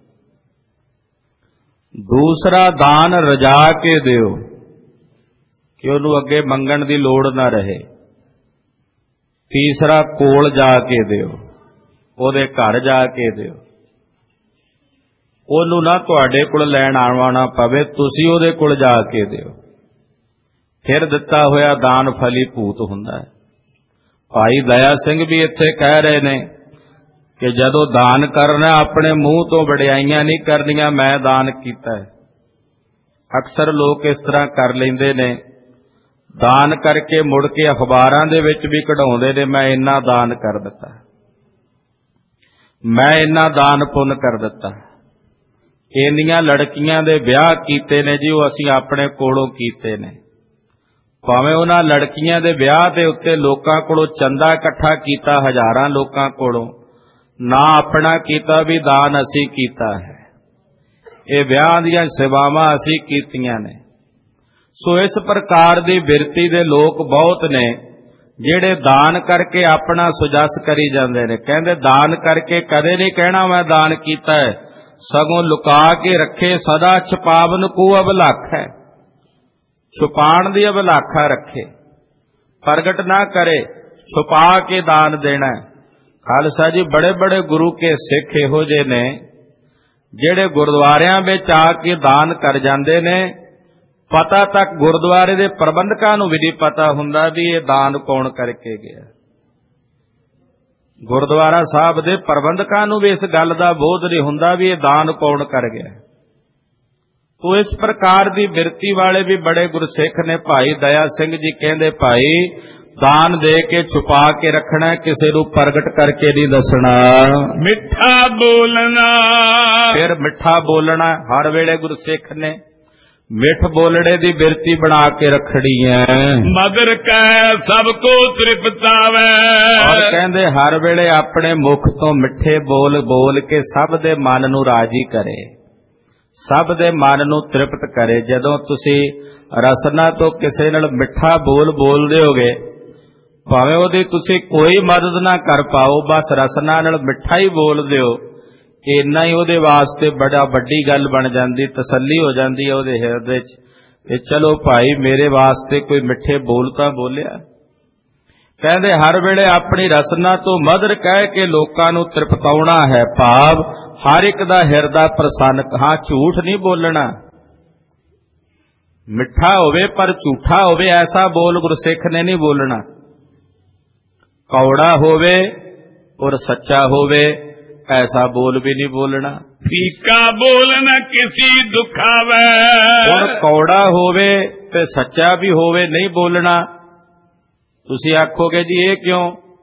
ਦੂਸਰਾ ਦਾਨ ਰਜਾ ਕੇ ਦਿਓ ਕਿ ਉਹਨੂੰ ਅੱਗੇ ਮੰਗਣ ਦੀ ਲੋੜ ਨਾ ਰਹੇ। ਤੀਸਰਾ ਕੋਲ ਜਾ ਕੇ ਦਿਓ, ਉਹਦੇ ਘਰ ਜਾ ਕੇ ਦਿਓ। ਉਹਨੂੰ ਨਾ ਤੁਹਾਡੇ ਕੋਲ ਲੈਣ ਆਉਣਾ ਪਵੇ, ਤੁਸੀਂ ਉਹਦੇ ਕੋਲ ਜਾ ਕੇ ਦਿਓ। ਫਿਰ ਦਿੱਤਾ ਹੋਇਆ ਦਾਨ ਫਲੀ ਭੂਤ ਹੁੰਦਾ ਹੈ। ਭਾਈ ਦਇਆ ਸਿੰਘ ਵੀ ਇੱਥੇ ਕਹਿ ਰਹੇ ਨੇ ਕਿ ਜਦੋਂ ਦਾਨ ਕਰਨਾ ਆਪਣੇ ਮੂੰਹ ਤੋਂ ਵਡਿਆਈਆਂ ਨਹੀਂ ਕਰਨੀਆਂ, ਮੈਂ ਦਾਨ ਕੀਤਾ ਹੈ। ਅਕਸਰ ਲੋਕ ਇਸ ਤਰ੍ਹਾਂ ਕਰ ਲੈਂਦੇ ਨੇ, ਦਾਨ ਕਰਕੇ ਮੁੜ ਕੇ ਅਖਬਾਰਾਂ ਦੇ ਵਿੱਚ ਵੀ ਕਢਾਉਂਦੇ ਨੇ, ਮੈਂ ਇੰਨਾ ਦਾਨ ਕਰ ਦਿੱਤਾ, ਮੈਂ ਇੰਨਾ ਦਾਨ ਪੁੰਨ ਕਰ ਦਿੱਤਾ। ਇੰਨੀਆਂ ਲੜਕੀਆਂ ਦੇ ਵਿਆਹ ਕੀਤੇ ਨੇ ਜੀ, ਉਹ ਅਸੀਂ ਆਪਣੇ ਕੋਲੋਂ ਕੀਤੇ ਨੇ। ਭਾਵੇਂ ਉਹਨਾਂ ਲੜਕੀਆਂ ਦੇ ਵਿਆਹ ਦੇ ਉੱਤੇ ਲੋਕਾਂ ਕੋਲੋਂ ਚੰਦਾ ਇਕੱਠਾ ਕੀਤਾ, ਹਜ਼ਾਰਾਂ ਲੋਕਾਂ ਕੋਲੋਂ, ਨਾ ਆਪਣਾ ਕੀਤਾ ਵੀ ਦਾਨ ਅਸੀਂ ਕੀਤਾ ਹੈ। ਇਹ ਵਿਆਹ ਦੀਆਂ ਸੇਵਾਵਾਂ ਅਸੀਂ ਕੀਤੀਆਂ ਨੇ। ਸੋ ਇਸ ਪ੍ਰਕਾਰ ਦੀ ਬਿਰਤੀ ਦੇ ਲੋਕ ਬਹੁਤ ਨੇ ਜਿਹੜੇ ਦਾਨ ਕਰਕੇ ਆਪਣਾ ਸੁਜਸ ਕਰੀ ਜਾਂਦੇ ਨੇ। ਕਹਿੰਦੇ ਦਾਨ ਕਰਕੇ ਕਦੇ ਨਹੀਂ ਕਹਿਣਾ ਮੈਂ ਦਾਨ ਕੀਤਾ ਹੈ, ਸਗੋਂ ਲੁਕਾ ਕੇ ਰੱਖੇ ਸਦਾ ਛਪਾਵਨ ਕੋ ਅਭਿਲਾਖ ਹੈ। ਛੁਪਾਣ ਦੀ ਅਭਿਲਾਖਾ ਰੱਖੇ, ਪ੍ਰਗਟ ਨਾ ਕਰੇ, ਛੁਪਾ ਕੇ ਦਾਨ ਦੇਣਾ। ਖਾਲਸਾ ਜੀ, ਬੜੇ ਬੜੇ ਗੁਰੂ ਕੇ ਸਿੱਖ ਇਹੋ ਜਿਹੇ ਨੇ ਜਿਹੜੇ ਗੁਰਦੁਆਰਿਆਂ ਵਿੱਚ ਆ ਕੇ ਦਾਨ ਕਰ ਜਾਂਦੇ ਨੇ। ਪਤਾ ਤੱਕ ਗੁਰਦੁਆਰੇ ਦੇ ਪ੍ਰਬੰਧਕਾਂ ਨੂੰ ਵੀ ਨਹੀਂ ਪਤਾ ਹੁੰਦਾ ਵੀ ਇਹ ਦਾਨ ਕੌਣ ਕਰਕੇ ਗਿਆ। ਗੁਰਦੁਆਰਾ ਸਾਹਿਬ ਦੇ ਪ੍ਰਬੰਧਕਾਂ ਨੂੰ ਵੀ ਇਸ ਗੱਲ ਦਾ ਬੋਧ ਨਹੀਂ ਹੁੰਦਾ ਵੀ ਇਹ ਦਾਨ ਕੌਣ ਕਰ ਗਿਆ। ਤੋ ਇਸ ਪ੍ਰਕਾਰ ਦੀ ਬਿਰਤੀ ਵਾਲੇ ਵੀ ਬੜੇ ਗੁਰਸਿੱਖ ਨੇ। ਭਾਈ ਦਇਆ ਸਿੰਘ ਜੀ ਕਹਿੰਦੇ, ਭਾਈ ਦਾਨ ਦੇ ਕੇ ਛੁਪਾ ਕੇ ਰੱਖਣਾ, ਕਿਸੇ ਨੂੰ ਪ੍ਰਗਟ ਕਰਕੇ ਨਹੀਂ ਦੱਸਣਾ। ਮਿੱਠਾ ਬੋਲਣਾ, ਫਿਰ ਮਿੱਠਾ ਬੋਲਣਾ। ਹਰ ਵੇਲੇ ਗੁਰਸਿੱਖ ਨੇ ਮਿੱਠ ਬੋਲੜੇ ਦੀ ਬਿਰਤੀ ਬਣਾ ਕੇ ਰੱਖਣੀ ਹੈ। ਮਦਰ ਕਹਿ ਸਭ ਕੋ ਤ੍ਰਿਪਤਾਵੇ। ਔਰ ਕਹਿੰਦੇ ਹਰ ਵੇਲੇ ਆਪਣੇ ਮੁਖ ਤੋਂ ਮਿੱਠੇ ਬੋਲ ਬੋਲ ਕੇ ਸਭ ਦੇ ਮਨ ਨੂੰ ਰਾਜੀ ਕਰੇ, ਸਭ ਦੇ ਮਨ ਨੂੰ ਤ੍ਰਿਪਤ ਕਰੇ। ਜਦੋਂ ਤੁਸੀਂ ਰਸਨਾ ਤੋਂ ਕਿਸੇ ਨਾਲ ਮਿੱਠਾ ਬੋਲ ਬੋਲਦੇ ਹੋਗੇ, ਭਾਵੇਂ ਉਹਦੀ ਤੁਸੀਂ ਕੋਈ ਮਦਦ ਨਾ ਕਰ ਪਾਓ, ਬਸ ਰਸਨਾ ਨਾਲ ਮਿੱਠਾ ਹੀ ਬੋਲਦੇ ਹੋ, ਇੰਨਾ ਹੀ ਉਹਦੇ ਵਾਸਤੇ ਬੜਾ ਵੱਡੀ ਗੱਲ ਬਣ ਜਾਂਦੀ, ਤਸੱਲੀ ਹੋ ਜਾਂਦੀ ਹੈ ਉਹਦੇ ਹਿਰਦੇ 'ਚ ਕਿ ਚਲੋ ਭਾਈ ਮੇਰੇ ਵਾਸਤੇ ਕੋਈ ਮਿੱਠੇ ਬੋਲ ਤਾਂ ਬੋਲਿਆ। ਕਹਿੰਦੇ ਹਰ ਵੇਲੇ ਆਪਣੀ ਰਸਨਾ ਤੋਂ ਮਧੁਰ ਕਹਿ ਕੇ ਲੋਕਾਂ ਨੂੰ ਤ੍ਰਿਪਤਾਉਣਾ ਹੈ, ਭਾਵ ਹਰ ਇੱਕ ਦਾ ਹਿਰਦਾ ਪ੍ਰਸੰਨ। ਹਾਂ, ਝੂਠ ਨਹੀਂ ਬੋਲਣਾ, ਮਿੱਠਾ ਹੋਵੇ ਪਰ ਝੂਠਾ ਹੋਵੇ ਐਸਾ ਬੋਲ ਗੁਰਸਿੱਖ ਨੇ ਨਹੀਂ ਬੋਲਣਾ। ਕੌੜਾ ਹੋਵੇ ਔਰ ਸੱਚਾ ਹੋਵੇ ਐਸਾ ਬੋਲ ਵੀ ਨਹੀਂ ਬੋਲਣਾ। ਫੀਕਾ ਬੋਲਣਾ ਕਿਸੇ ਦੁਖਾਵੇ। ਔਰ ਕੌੜਾ ਹੋਵੇ ਤੇ ਸੱਚਾ ਵੀ ਹੋਵੇ ਨਹੀਂ ਬੋਲਣਾ। ਤੁਸੀਂ ਆਖੋਗੇ ਜੀ ਇਹ ਕਿਉਂ?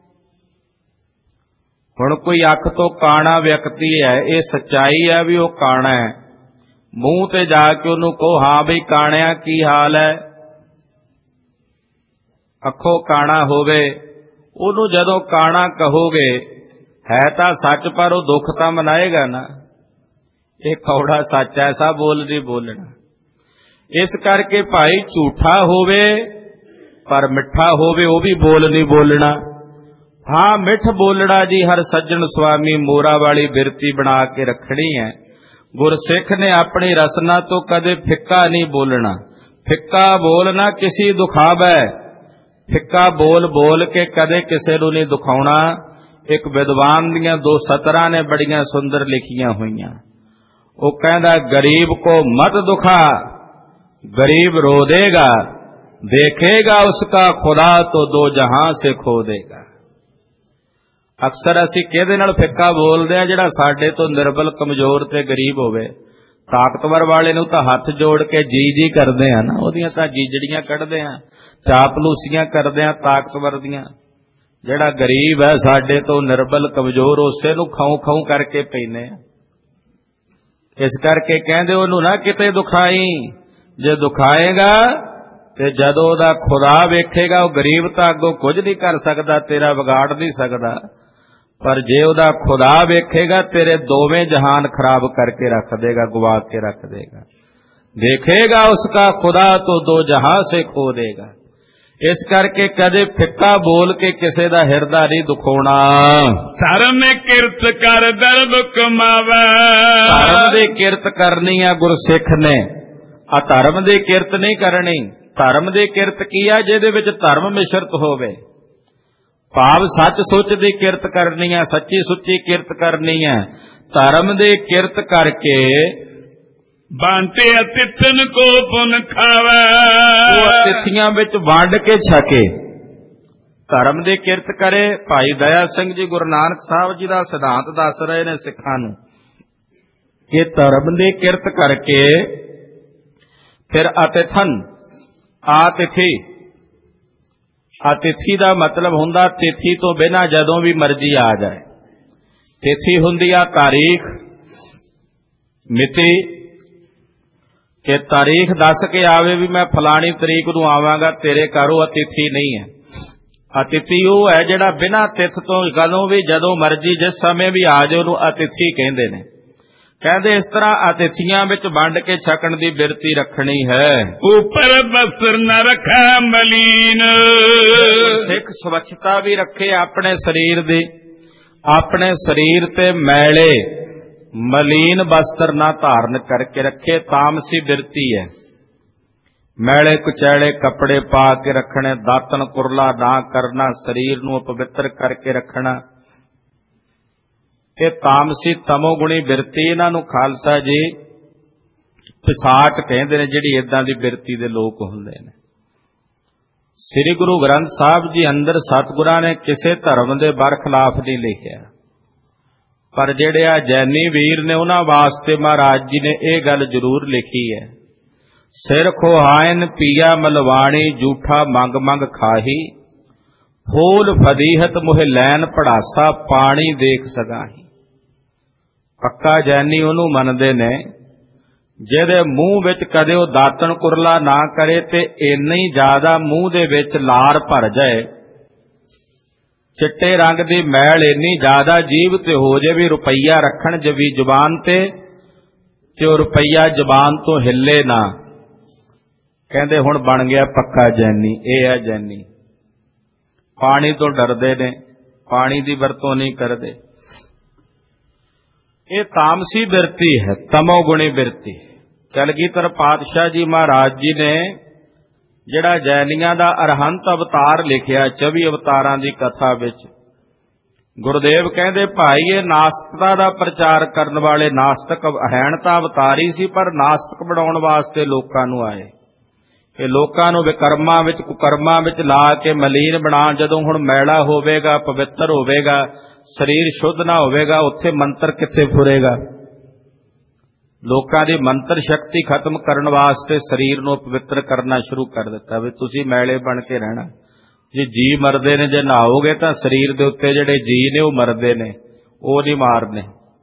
ਹੁਣ ਕੋਈ ਅੱਖ ਤੋਂ ਕਾਣਾ ਵਿਅਕਤੀ ਹੈ, ਇਹ ਸੱਚਾਈ ਹੈ ਵੀ ਉਹ ਕਾਣਾ ਹੈ, ਮੂੰਹ ਤੇ ਜਾ ਕੇ ਉਹਨੂੰ ਕਹੋ ਹਾਂ ਬਈ ਕਾਣਿਆ ਕੀ ਹਾਲ ਹੈ, ਅੱਖੋਂ ਕਾਣਾ ਹੋਵੇ, ਉਹਨੂੰ ਜਦੋਂ ਕਾਣਾ ਕਹੋਗੇ ਹੈ ਤਾਂ ਸੱਚ ਪਰ ਉਹ ਦੁੱਖ ਤਾਂ ਮਨਾਏਗਾ ਨਾ। ਇਹ ਕੌੜਾ ਸੱਚ ਐਸਾ ਬੋਲ ਨਹੀਂ ਬੋਲਣਾ। ਇਸ ਕਰਕੇ ਭਾਈ ਝੂਠਾ ਹੋਵੇ ਪਰ ਮਿੱਠਾ ਹੋਵੇ ਉਹ ਵੀ ਬੋਲ ਨਹੀਂ ਬੋਲਣਾ। ਹਾਂ, ਮਿੱਠ ਬੋਲਣਾ ਜੀ ਹਰ ਸੱਜਣ ਸੁਆਮੀ ਮੋਰਾ ਵਾਲੀ ਬਿਰਤੀ ਬਣਾ ਕੇ ਰੱਖਣੀ ਹੈ। ਗੁਰਸਿੱਖ ਨੇ ਆਪਣੀ ਰਸਨਾ ਤੋਂ ਕਦੇ ਫਿੱਕਾ ਨਹੀਂ ਬੋਲਣਾ। ਫਿੱਕਾ ਬੋਲਣਾ ਕਿਸੇ ਦੁਖਾਵੇ, ਫਿੱਕਾ ਬੋਲ ਬੋਲ ਕੇ ਕਦੇ ਕਿਸੇ ਨੂੰ ਨਹੀਂ ਦੁਖਾਉਣਾ। ਇੱਕ ਵਿਦਵਾਨ ਦੀਆਂ ਦੋ ਸਤਰਾਂ ਨੇ ਬੜੀਆਂ ਸੁੰਦਰ ਲਿਖੀਆਂ ਹੋਈਆਂ। ਉਹ ਕਹਿੰਦਾ ਗਰੀਬ ਕੋ ਮਤ ਦੁਖਾ, ਗਰੀਬ रो देगा, देखेगा उसका खुदा तो दो जहां से खो देगा। ਅਕਸਰ ਅਸੀਂ ਕਿਹਦੇ ਨਾਲ ਫਿੱਕਾ ਬੋਲਦੇ ਆ? ਜਿਹੜਾ ਸਾਡੇ ਤੋਂ ਨਿਰਬਲ, ਕਮਜ਼ੋਰ ਤੇ ਗਰੀਬ ਹੋਵੇ। ਤਾਕਤਵਰ ਵਾਲੇ ਨੂੰ ਤਾਂ ਹੱਥ ਜੋੜ ਕੇ ਜੀ ਜੀ ਕਰਦੇ ਆ ਨਾ, ਉਹਦੀਆਂ ਤਾਂ ਜੀਜੜੀਆਂ ਕੱਢਦੇ ਆ, ਚਾਪਲੂਸੀਆਂ ਕਰਦੇ ਆ ਤਾਕਤਵਰ ਦੀਆਂ। ਜਿਹੜਾ ਗਰੀਬ ਹੈ, ਸਾਡੇ ਤੋਂ ਨਿਰਬਲ, ਕਮਜ਼ੋਰ, ਉਸੇ ਨੂੰ ਖਾਉ ਖਾਉ ਕਰਕੇ ਪੈਂਦੇ ਆ। ਇਸ ਕਰਕੇ ਕਹਿੰਦੇ ਉਹਨੂੰ ਨਾ ਕਿਤੇ ਦੁਖਾਈ। ਜੇ ਦੁਖਾਏਗਾ ਤੇ ਜਦੋਂ ਉਹਦਾ ਖੁਦਾ ਵੇਖੇਗਾ, ਉਹ ਗਰੀਬ ਤਾਂ ਅੱਗੋਂ ਕੁਝ ਨਹੀਂ ਕਰ ਸਕਦਾ, ਤੇਰਾ ਵਿਗਾੜ ਨਹੀਂ ਸਕਦਾ, ਪਰ ਜੇ ਉਹਦਾ ਖੁਦਾ ਵੇਖੇਗਾ ਤੇਰੇ ਦੋਵੇਂ ਜਹਾਨ ਖਰਾਬ ਕਰਕੇ ਰੱਖ ਦੇਗਾ, ਗਵਾ ਕੇ ਰੱਖ ਦੇਗਾ। ਦੇਖੇਗਾ ਉਸਕਾ ਖੁਦਾ तो दो जहां से खो देगा। ਇਸ ਕਰਕੇ ਕਦੇ ਫਿੱਕਾ ਬੋਲ ਕੇ ਕਿਸੇ ਦਾ ਹਿਰਦਾ ਨਹੀਂ ਦੁਖਾਉਣਾ। ਧਰਮ ਕਿਰਤ ਕਰ ਦਰਬ ਕਮਾਵੇ। ਧਰਮ ਦੀ ਕਿਰਤ ਕਰਨੀ ਆ ਗੁਰਸਿੱਖ ਨੇ, ਅਧਰਮ ਦੀ ਕਿਰਤ ਨਹੀਂ ਕਰਨੀ। ਧਰਮ ਦੀ ਕਿਰਤ ਕੀ ਆ? ਜਿਹਦੇ ਵਿੱਚ ਧਰਮ ਮਿਸ਼ਰਤ ਹੋਵੇ। ਭਾਵ ਸੱਚ ਸੁੱਚ ਦੀ ਕਿਰਤ ਕਰਨੀ ਹੈ, ਸੱਚੀ ਸੁੱਚੀ ਕਿਰਤ ਕਰਨੀ ਹੈ। ਧਰਮ ਦੀ ਕਿਰਤ ਕਰਕੇ ਬਾਂਟੇ ਅਤਿਥਨ ਕੋ ਪੁਨ ਖਾਵੇ, ਉਹ ਅਤਿਥੀਆਂ ਵਿੱਚ ਵੰਡ ਕੇ ਛਕੇ। ਧਰਮ ਦੀ ਕਿਰਤ ਕਰੇ। ਭਾਈ ਦਇਆ ਸਿੰਘ ਜੀ ਗੁਰੂ ਨਾਨਕ ਸਾਹਿਬ ਜੀ ਦਾ ਸਿਧਾਂਤ ਦੱਸ ਰਹੇ ਨੇ ਸਿੱਖਾਂ ਨੂੰ ਕਿ ਧਰਮ ਦੀ ਕਿਰਤ ਕਰਕੇ ਫਿਰ ਅਤਿਥਨ, ਆਤਿਥੀ, ਅਤਿਥੀ ਦਾ ਮਤਲਬ ਹੁੰਦਾ ਤਿਥੀ ਤੋਂ ਬਿਨਾਂ ਜਦੋਂ ਵੀ ਮਰਜ਼ੀ ਆ ਜਾਏ। ਤਿਥੀ ਹੁੰਦੀ ਆ ਤਾਰੀਖ, ਮਿਤੀ, ਕਿ ਤਾਰੀਖ ਦੱਸ ਕੇ ਆਵੇ ਵੀ ਮੈਂ ਫਲਾਣੀ ਤਰੀਕ ਨੂੰ ਆਵਾਂਗਾ ਤੇਰੇ ਘਰ, ਉਹ ਅਤਿਥੀ ਨਹੀਂ ਹੈ। ਅਤਿਥੀ ਉਹ ਹੈ ਜਿਹੜਾ ਬਿਨਾਂ ਤਿਥ ਤੋਂ ਕਦੋਂ ਵੀ ਜਦੋਂ ਮਰਜ਼ੀ ਜਿਸ ਸਮੇਂ ਵੀ ਆ ਜਾਏ ਉਹਨੂੰ ਅਤਿਥੀ ਕਹਿੰਦੇ ਨੇ। ਕਹਿੰਦੇ ਇਸ ਤਰ੍ਹਾਂ ਅਤਿਥੀਆਂ ਵਿੱਚ ਵੰਡ ਕੇ ਛਕਣ ਦੀ ਬਿਰਤੀ ਰੱਖਣੀ ਹੈ। ਉਪਰ ਬਸਰ ਨ ਰੱਖੈ ਮਲੀਨ, ਸਿੱਖ ਸਵੱਛਤਾ ਵੀ ਰੱਖੇ ਆਪਣੇ ਸਰੀਰ ਦੀ, ਆਪਣੇ ਸਰੀਰ ਤੇ ਮੈਲੇ ਮਲੀਨ ਬਸਤਰ ਨਾ ਧਾਰਨ ਕਰਕੇ ਰੱਖੇ। ਤਾਮਸੀ ਬਿਰਤੀ ਹੈ। ਮੈਲੇ ਕੁਚੈਲੇ ਕੱਪੜੇ ਪਾ ਕੇ ਰੱਖਣੇ, ਦਾਤਨ ਕੁਰਲਾ ਨਾ ਕਰਨਾ, ਸਰੀਰ ਨੂੰ ਅਪਵਿੱਤਰ ਕਰਕੇ ਰੱਖਣਾ, ਇਹ ਤਾਮਸੀ ਤਮੋਗੁਣੀ ਬਿਰਤੀ। ਇਹਨਾਂ ਨੂੰ ਖਾਲਸਾ ਜੀ ਪਿਸਾਟ ਕਹਿੰਦੇ ਨੇ, ਜਿਹੜੀ ਏਦਾਂ ਦੀ ਬਿਰਤੀ ਦੇ ਲੋਕ ਹੁੰਦੇ ਨੇ। ਸ੍ਰੀ ਗੁਰੂ ਗ੍ਰੰਥ ਸਾਹਿਬ ਜੀ ਅੰਦਰ ਸਤਿਗੁਰਾਂ ਨੇ ਕਿਸੇ ਧਰਮ ਦੇ ਬਰਖਲਾਫ ਨਹੀਂ ਲਿਖਿਆ, ਪਰ ਜਿਹੜੇ ਆ ਜੈਨੀ ਵੀਰ ਨੇ ਉਹਨਾਂ ਵਾਸਤੇ ਮਹਾਰਾਜ ਜੀ ਨੇ ਇਹ ਗੱਲ ਜ਼ਰੂਰ ਲਿਖੀ ਹੈ, ਸਿਰ ਖੋਹਾਇਨ ਪੀਆ ਮਲਵਾਣੀ, ਝੂਠਾ ਮੰਗ ਮੰਗ ਖਾਹੀ, ਫੂਲ ਫਦੀਹਤ ਮੁਹਿ ਲੈਨ ਪੜਾਸਾ, ਪਾਣੀ ਦੇਖ ਸਗਾਹੀ। ਪੱਕਾ ਜੈਨੀ ਉਹਨੂੰ ਮੰਨਦੇ ਨੇ ਜਿਹਦੇ ਮੂੰਹ ਵਿੱਚ ਕਦੇ ਉਹ ਦਾਤਣ ਕੁਰਲਾ ਨਾ ਕਰੇ ਤੇ ਇੰਨੀ ਜ਼ਿਆਦਾ ਮੂੰਹ ਦੇ ਵਿੱਚ ਲਾਰ ਭਰ ਜਾਏ, ਚਿੱਟੇ ਰੰਗ ਦੀ ਮੈਲ ਇੰਨੀ ਜ਼ਿਆਦਾ ਜੀਭ ਤੇ ਹੋ ਜਾਏ ਵੀ ਰੁਪਈਆ ਰੱਖਣ ਜਵੀ ਜ਼ੁਬਾਨ ਤੇ ਤੇ ਉਹ ਰੁਪਈਆ ਜ਼ੁਬਾਨ ਤੋਂ ਹਿੱਲੇ ਨਾ। ਕਹਿੰਦੇ ਹੁਣ ਬਣ ਗਿਆ ਪੱਕਾ ਜੈਨੀ। ਇਹ ਹੈ ਜੈਨੀ। ਪਾਣੀ ਤੋਂ ਡਰਦੇ ਨੇ, ਪਾਣੀ ਦੀ ਵਰਤੋਂ ਨਹੀਂ ਕਰਦੇ। ਇਹ ਤਾਮਸੀ ਬਿਰਤੀ ਹੈ, ਤਮੋਗੁਣੀ ਬਿਰਤੀ। ਕਲਗੀਧਰ ਪਾਤਸ਼ਾਹ ਜੀ ਮਹਾਰਾਜ ਜੀ ਨੇ ਜਿਹੜਾ ਜੈਨੀਆਂ ਦਾ ਅਰਹੰਤ ਅਵਤਾਰ ਲਿਖਿਆ ਚੌਵੀ ਅਵਤਾਰਾਂ ਦੀ ਕਥਾ ਵਿੱਚ, ਗੁਰਦੇਵ ਕਹਿੰਦੇ ਭਾਈ ਇਹ ਨਾਸਤਕਤਾ ਦਾ ਪ੍ਰਚਾਰ ਕਰਨ ਵਾਲੇ ਨਾਸਤਕ ਹੈਣ ਤਾਂ ਅਵਤਾਰੀ ਸੀ, ਪਰ ਨਾਸਤਕ ਬਣਾਉਣ ਵਾਸਤੇ ਲੋਕਾਂ ਨੂੰ ਆਏ। ਇਹ ਲੋਕਾਂ ਨੂੰ ਵਿਕਰਮਾਂ ਵਿੱਚ ਕੁਕਰਮਾਂ ਵਿੱਚ ਲਾ ਕੇ ਮਲੀਨ ਬਣਾ। ਜਦੋਂ ਹੁਣ ਮੈਲਾ ਹੋਵੇਗਾ, ਪਵਿੱਤਰ ਹੋਵੇਗਾ, ਸਰੀਰ ਸ਼ੁੱਧ ਨਾ ਹੋਵੇਗਾ, ਉੱਥੇ ਮੰਤਰ ਕਿੱਥੇ ਫੁਰੇਗਾ। ਲੋਕਾਂ ਦੀ ਮੰਤਰ ਸ਼ਕਤੀ ਖਤਮ ਕਰਨ ਵਾਸਤੇ ਸਰੀਰ ਨੂੰ ਪਵਿੱਤਰ ਕਰਨਾ ਸ਼ੁਰੂ ਕਰ ਦਿੱਤਾ ਵੀ ਤੁਸੀਂ ਮੈਲੇ ਬਣ ਕੇ ਰਹਿਣਾ। ਜੇ ਜੀ ਮਰਦੇ ਨੇ, ਜੇ ਨਹਾਓਗੇ ਤਾਂ ਸਰੀਰ ਦੇ ਉੱਤੇ ਜਿਹੜੇ ਜੀ ਨੇ ਉਹ ਮਰਦੇ ਨੇ, ਉਹ ਨਹੀਂ ਮਾਰਨੇ।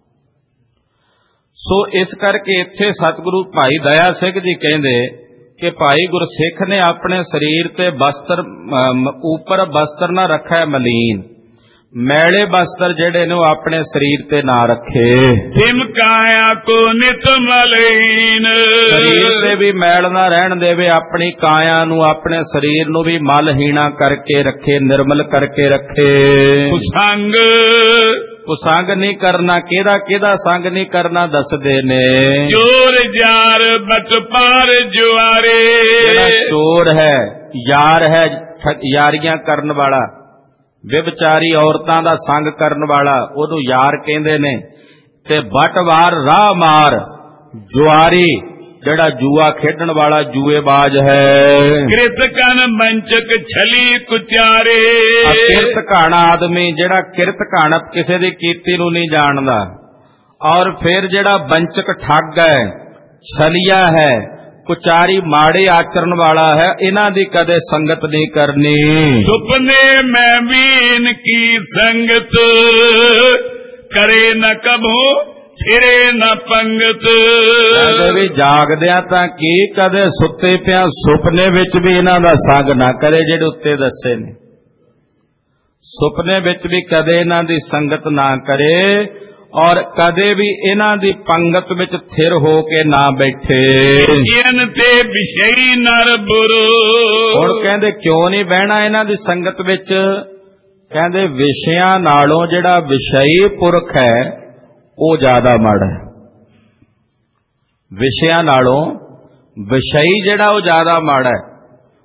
ਸੋ ਇਸ ਕਰਕੇ ਇੱਥੇ ਸਤਿਗੁਰੂ ਭਾਈ ਦਇਆ ਸਿੰਘ ਜੀ ਕਹਿੰਦੇ ਕਿ ਭਾਈ ਗੁਰਸਿੱਖ ਨੇ ਆਪਣੇ ਸਰੀਰ ਤੇ ਬਸਤਰ ਉੱਪਰ ਬਸਤਰ ਨਾ ਰੱਖਿਆ ਮਲੀਨ, ਮੈਲੇ ਬਸਤਰ ਜਿਹੜੇ ਨੇ ਉਹ ਆਪਣੇ ਸਰੀਰ ਤੇ ਨਾ ਰੱਖੇ। ਤਿਮ ਕਾਇਆ ਕੋ ਨਿਤ ਮਲੀਨ, ਸਰੀਰ ਤੇ ਵੀ ਮੈਲ ਨਾ ਰਹਿਣ ਦੇਵੇ, ਆਪਣੀ ਕਾਇਆ ਨੂੰ, ਆਪਣੇ ਸਰੀਰ ਨੂੰ ਵੀ ਮਲਹੀਣਾ ਕਰਕੇ ਰੱਖੇ, ਨਿਰਮਲ ਕਰਕੇ ਰੱਖੇ। ਕੁਸੰਗ, ਕੁਸੰਗ ਨਹੀਂ ਕਰਨਾ। ਕਿਹਦਾ ਕਿਹਦਾ ਸੰਗ ਨਹੀਂ ਕਰਨਾ ਦੱਸਦੇ ਨੇ। ਚੋਰ ਯਾਰ ਬਟਪਾਰ ਜੁਆਰੇ, ਜਿਹੜਾ ਚੋਰ ਹੈ, ਯਾਰ ਹੈ, ਯਾਰੀਆਂ ਕਰਨ ਵਾਲਾ, ਵਿਵਚਾਰੀ ਔਰਤਾਂ ਦਾ ਸੰਗ ਕਰਨ ਵਾਲਾ, ਉਹਨੂੰ ਯਾਰ ਕਹਿੰਦੇ ਨੇ। ਤੇ ਬਟਵਾਰ ਰਾਹ ਮਾਰ, ਜੁਆਰੀ ਜਿਹੜਾ ਜੂਆ ਖੇਡਣ ਵਾਲਾ ਜੂਏਬਾਜ਼ ਹੈ। ਕਿਰਤ ਕਨ ਬੰਚਕ ਛਲੀ ਕੁਚਾਰੇ, ਕਿਰਤ ਘਾਣਾ ਆਦਮੀ ਜਿਹੜਾ ਕਿਰਤ ਘਾਣਾ ਕਿਸੇ ਦੀ ਕੀਤੀ ਨੂੰ ਨਹੀਂ ਜਾਣਦਾ। ਔਰ ਫਿਰ ਜਿਹੜਾ ਬੰਚਕ ਠੱਗ ਹੈ, ਛਲੀਆ ਹੈ, ਕੁਚਾਰੀ ਮਾੜੇ ਆਚਰਣ ਵਾਲਾ ਹੈ, ਇਹਨਾਂ ਦੀ ਕਦੇ ਸੰਗਤ ਨਹੀਂ ਕਰਨੀ। ਸੁਪਨੇ ਮੈਂ ਵੀਨ ਕੀ ਸੰਗਤ, ਕਰੇ ਨ ਕਭੂ ਫਿਰੇ ਨ ਪੰਗਤ। ਕਹਿੰਦੇ ਵੀ ਜਾਗਦਿਆਂ ਤਾਂ ਕੀ, ਕਦੇ ਸੁੱਤੇ ਪਿਆ ਸੁਪਨੇ ਵਿੱਚ ਵੀ ਇਹਨਾਂ ਦਾ ਸੰਗ ਨਾ ਕਰੇ, ਜਿਹੜੇ ਉੱਤੇ ਦੱਸੇ ਨੇ। ਸੁਪਨੇ ਵਿੱਚ ਵੀ ਕਦੇ ਇਹਨਾਂ ਦੀ ਸੰਗਤ ਨਾ ਕਰੇ, ਔਰ ਕਦੇ ਵੀ ਇਹਨਾਂ ਦੀ ਪੰਗਤ ਵਿੱਚ ਥਿਰ ਹੋ ਕੇ ਨਾ ਬੈਠੇ। ਇਨ ਤੇ ਵਿਸ਼ਈ ਨਰ ਬੁਰੂ, ਹੁਣ ਕਹਿੰਦੇ ਕਿਉਂ ਨਹੀਂ ਬਹਿਣਾ ਇਹਨਾਂ ਦੀ ਸੰਗਤ ਵਿੱਚ। ਕਹਿੰਦੇ ਵਿਸ਼ਿਆਂ ਨਾਲੋਂ ਜਿਹੜਾ ਵਿਸ਼ਈ ਪੁਰਖ ਹੈ ਉਹ ਜ਼ਿਆਦਾ ਮਾੜਾ ਹੈ। ਵਿਸ਼ਿਆਂ ਨਾਲੋਂ ਵਿਸ਼ਈ ਜਿਹੜਾ ਉਹ ਜ਼ਿਆਦਾ ਮਾੜਾ ਹੈ।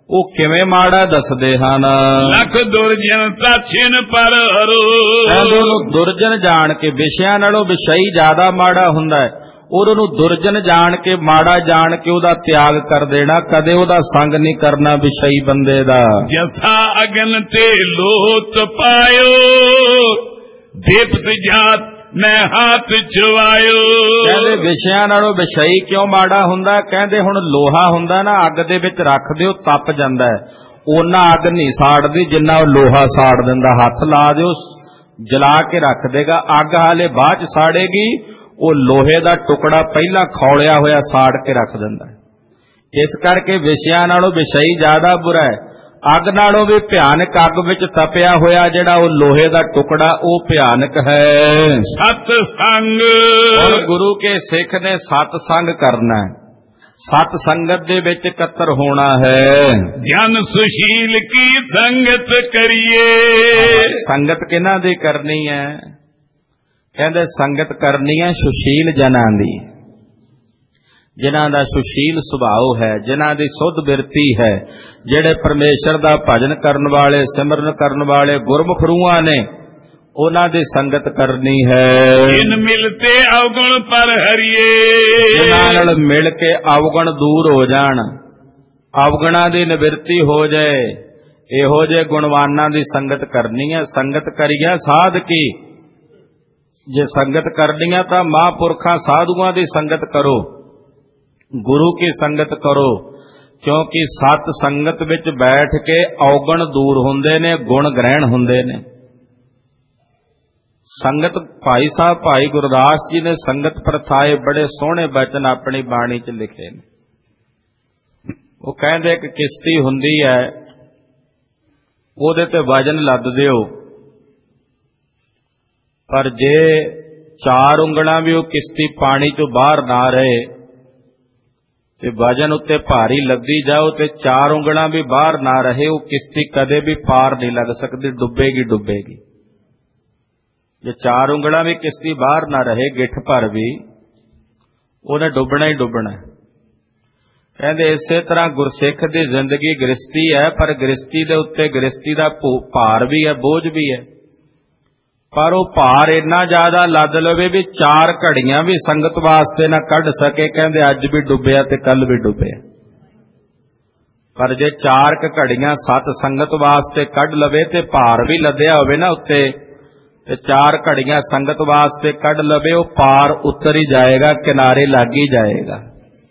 ਉਹ ਕਿਵੇਂ ਮਾੜਾ ਦੱਸਦੇ ਹਨ। ਲਖ ਦੁਰਜਨ ਤਾਛਿਨ ਪਰ ਹਰੂ, ਕਹਿੰਦੇ ਉਹਨੂੰ ਦੁਰਜਨ ਜਾਣ ਕੇ, ਵਿਸ਼ਿਆਂ ਨਾਲੋਂ ਵਿਸ਼ਈ ਜ਼ਿਆਦਾ ਮਾੜਾ ਹੁੰਦਾ ਹੈ, ਔਰ ਉਹਨੂੰ ਦੁਰਜਨ ਜਾਣ ਕੇ, ਮਾੜਾ ਜਾਣ ਕੇ ਉਹਦਾ ਤਿਆਗ ਕਰ ਦੇਣਾ, ਕਦੇ ਉਹਦਾ ਸੰਗ ਨਹੀਂ ਕਰਨਾ ਵਿਸ਼ਈ ਬੰਦੇ ਦਾ। ਜਥਾ ਅਗਨ ਤੇ ਲੋਤ ਪਾਇਓ, ਦੀਪਤ ਜਾਤ ਮੈਂ ਹੱਥ ਛੁਆਇਓ। ਕਹਿੰਦੇ ਵਿਸ਼ਿਆਂ ਨਾਲੋਂ ਵਿਸ਼ਈ ਕਿਉਂ ਮਾੜਾ ਹੁੰਦਾ? ਕਹਿੰਦੇ ਹੁਣ ਲੋਹਾ ਹੁੰਦਾ ਨਾ, ਅੱਗ ਦੇ ਵਿੱਚ ਰੱਖ ਦਿਓ ਤਪ ਜਾਂਦਾ ਹੈ, ਉਹਨਾਂ ਅੱਗ ਨਹੀਂ ਸਾੜਦੀ ਜਿੰਨਾ ਉਹ ਲੋਹਾ ਸਾੜ ਦਿੰਦਾ। ਹੱਥ ਲਾ ਦਿਓ, ਜਲਾ ਕੇ ਰੱਖ ਦੇਗਾ, ਅੱਗ ਹਾਲੇ ਬਾਅਦ ਚ ਸਾੜੇਗੀ, ਉਹ ਲੋਹੇ ਦਾ ਟੁਕੜਾ ਪਹਿਲਾਂ ਖੌਲਿਆ ਹੋਇਆ ਸਾੜ ਕੇ ਰੱਖ ਦਿੰਦਾ। ਇਸ ਕਰਕੇ ਵਿਸ਼ਿਆਂ ਨਾਲੋਂ ਵਿਸ਼ਈ ਜ਼ਿਆਦਾ ਬੁਰਾ ਹੈ। ਅੱਗ ਨਾਲੋਂ ਵੀ ਭਿਆਨਕ ਅੱਗ ਵਿੱਚ ਤਪਿਆ ਹੋਇਆ ਜਿਹੜਾ ਉਹ ਲੋਹੇ ਦਾ ਟੁਕੜਾ, ਉਹ ਭਿਆਨਕ ਹੈ। ਸਤ ਸੰਗ, ਹੁਣ ਗੁਰੂ ਕੇ ਸਿੱਖ ਨੇ ਸਤ ਸੰਗ ਕਰਨਾ ਹੈ, ਸਤ ਸੰਗਤ ਦੇ ਵਿੱਚ ਇਕੱਤਰ ਹੋਣਾ ਹੈ। ਜਨ ਸੁਸ਼ੀਲ ਕੀ ਸੰਗਤ ਕਰੀਏ। ਸੰਗਤ ਕਿਹਨਾਂ ਦੀ ਕਰਨੀ ਹੈ? ਕਹਿੰਦੇ ਸੰਗਤ ਕਰਨੀ ਹੈ ਸੁਸ਼ੀਲ ਜਨਾਂ ਦੀ, ਜਿਨ੍ਹਾਂ ਦਾ ਸੁਸ਼ੀਲ ਸੁਭਾਅ ਹੈ, ਜਿਨ੍ਹਾਂ ਦੀ ਸੁੱਧ ਬਿਰਤੀ ਹੈ, ਜਿਹੜੇ ਪਰਮੇਸ਼ਰ ਦਾ ਭਜਨ ਕਰਨ ਵਾਲੇ, ਸਿਮਰਨ ਕਰਨ ਵਾਲੇ ਗੁਰਮੁਖ ਰੂਹਾਂ ਨੇ, ਉਹਨਾਂ ਦੀ ਸੰਗਤ ਕਰਨੀ ਹੈ। ਜਿਨ ਮਿਲਤੇ ਅਵਗੁਣ ਪਰ ਹਰੀਏ, ਜਿਨ੍ਹਾਂ ਨਾਲ ਮਿਲ ਕੇ ਅਵਗੁਣ ਦੂਰ ਹੋ ਜਾਣ, ਅਵਗੁਣਾਂ ਦੀ ਨਿਵਰਤੀ ਹੋ ਜਾਏ, ਇਹੋ ਜਿਹੇ ਗੁਣਵਾਨਾਂ ਦੀ ਸੰਗਤ ਕਰਨੀ ਹੈ। ਸੰਗਤ ਕਰੀਏ ਸਾਧ ਕੀ, ਜੇ ਸੰਗਤ ਕਰਨੀ ਹੈ ਤਾਂ ਮਹਾਂਪੁਰਖਾਂ ਸਾਧੂਆਂ ਦੀ ਸੰਗਤ ਕਰੋ, ਗੁਰੂ ਕੀ ਸੰਗਤ ਕਰੋ, ਕਿਉਂਕਿ ਸਤ ਸੰਗਤ ਵਿੱਚ ਬੈਠ ਕੇ ਔਗਣ ਦੂਰ ਹੁੰਦੇ ਨੇ, ਗੁਣ ਗ੍ਰਹਿਣ ਹੁੰਦੇ ਨੇ। ਸੰਗਤ, ਭਾਈ ਸਾਹਿਬ ਭਾਈ ਗੁਰਦਾਸ ਜੀ ਨੇ ਸੰਗਤ ਪ੍ਰਥਾਏ ਬੜੇ ਸੋਹਣੇ ਬਚਨ ਆਪਣੀ ਬਾਣੀ 'ਚ ਲਿਖੇ ਨੇ। ਉਹ ਕਹਿੰਦੇ ਕਿ ਕਿਸ਼ਤੀ ਹੁੰਦੀ ਹੈ, ਉਹਦੇ ਤੇ ਵਜਨ ਲੱਦ ਦਿਓ, ਪਰ ਜੇ ਚਾਰ ਉਂਗਲਾਂ ਵੀ ਉਹ ਕਿਸ਼ਤੀ ਪਾਣੀ ਤੋਂ ਬਾਹਰ ਨਾ ਰਹੇ ਤੇ ਵਜਨ ਉੱਤੇ ਭਾਰੀ ਲੱਦੀ ਜਾਓ ਤੇ ਚਾਰ ਉਂਗਲਾਂ ਵੀ ਬਾਹਰ ਨਾ ਰਹੇ, ਉਹ ਕਿਸ਼ਤੀ ਕਦੇ ਵੀ ਪਾਰ ਨਹੀਂ ਲੱਗ ਸਕਦੀ, ਡੁੱਬੇਗੀ ਡੁੱਬੇਗੀ। ਜੇ ਚਾਰ ਉਂਗਲਾਂ ਵੀ ਕਿਸ਼ਤੀ ਬਾਹਰ ਨਾ ਰਹੇ, ਗਿੱਠ ਭਰ ਵੀ, ਉਹਨੇ ਡੁੱਬਣਾ ਹੀ ਡੁੱਬਣਾ। ਕਹਿੰਦੇ ਇਸੇ ਤਰ੍ਹਾਂ ਗੁਰਸਿੱਖ ਦੀ ਜ਼ਿੰਦਗੀ ਗ੍ਰਸਤੀ ਹੈ, ਪਰ ਗ੍ਰਸਤੀ ਦੇ ਉੱਤੇ ਗ੍ਰਸਤੀ ਦਾ ਭਾਰ ਵੀ ਹੈ, ਬੋਝ ਵੀ ਹੈ, ਪਰ ਉਹ ਭਾਰ ਇੰਨਾ ਜ਼ਿਆਦਾ ਲੱਦ ਲਵੇ ਵੀ ਚਾਰ ਘੜੀਆਂ ਵੀ ਸੰਗਤ ਵਾਸਤੇ ਨਾ ਕੱਢ ਸਕੇ। ਕਹਿੰਦੇ ਅੱਜ ਵੀ ਡੁੱਬਿਆ ਤੇ ਕੱਲ ਵੀ ਡੁੱਬਿਆ, ਪਰ ਜੇ ਚਾਰ ਕ ਘੜੀਆਂ ਸਤ ਸੰਗਤ ਵਾਸਤੇ ਕੱਢ ਲਵੇ ਤੇ ਭਾਰ ਵੀ ਲੱਦਿਆ ਹੋਵੇ ਨਾ ਉੱਤੇ, ਤੇ ਚਾਰ ਘੜੀਆਂ ਸੰਗਤ ਵਾਸਤੇ ਕੱਢ ਲਵੇ, ਉਹ ਪਾਰ ਉਤਰ ਹੀ ਜਾਏਗਾ, ਕਿਨਾਰੇ ਲੱਗ ਹੀ ਜਾਏਗਾ।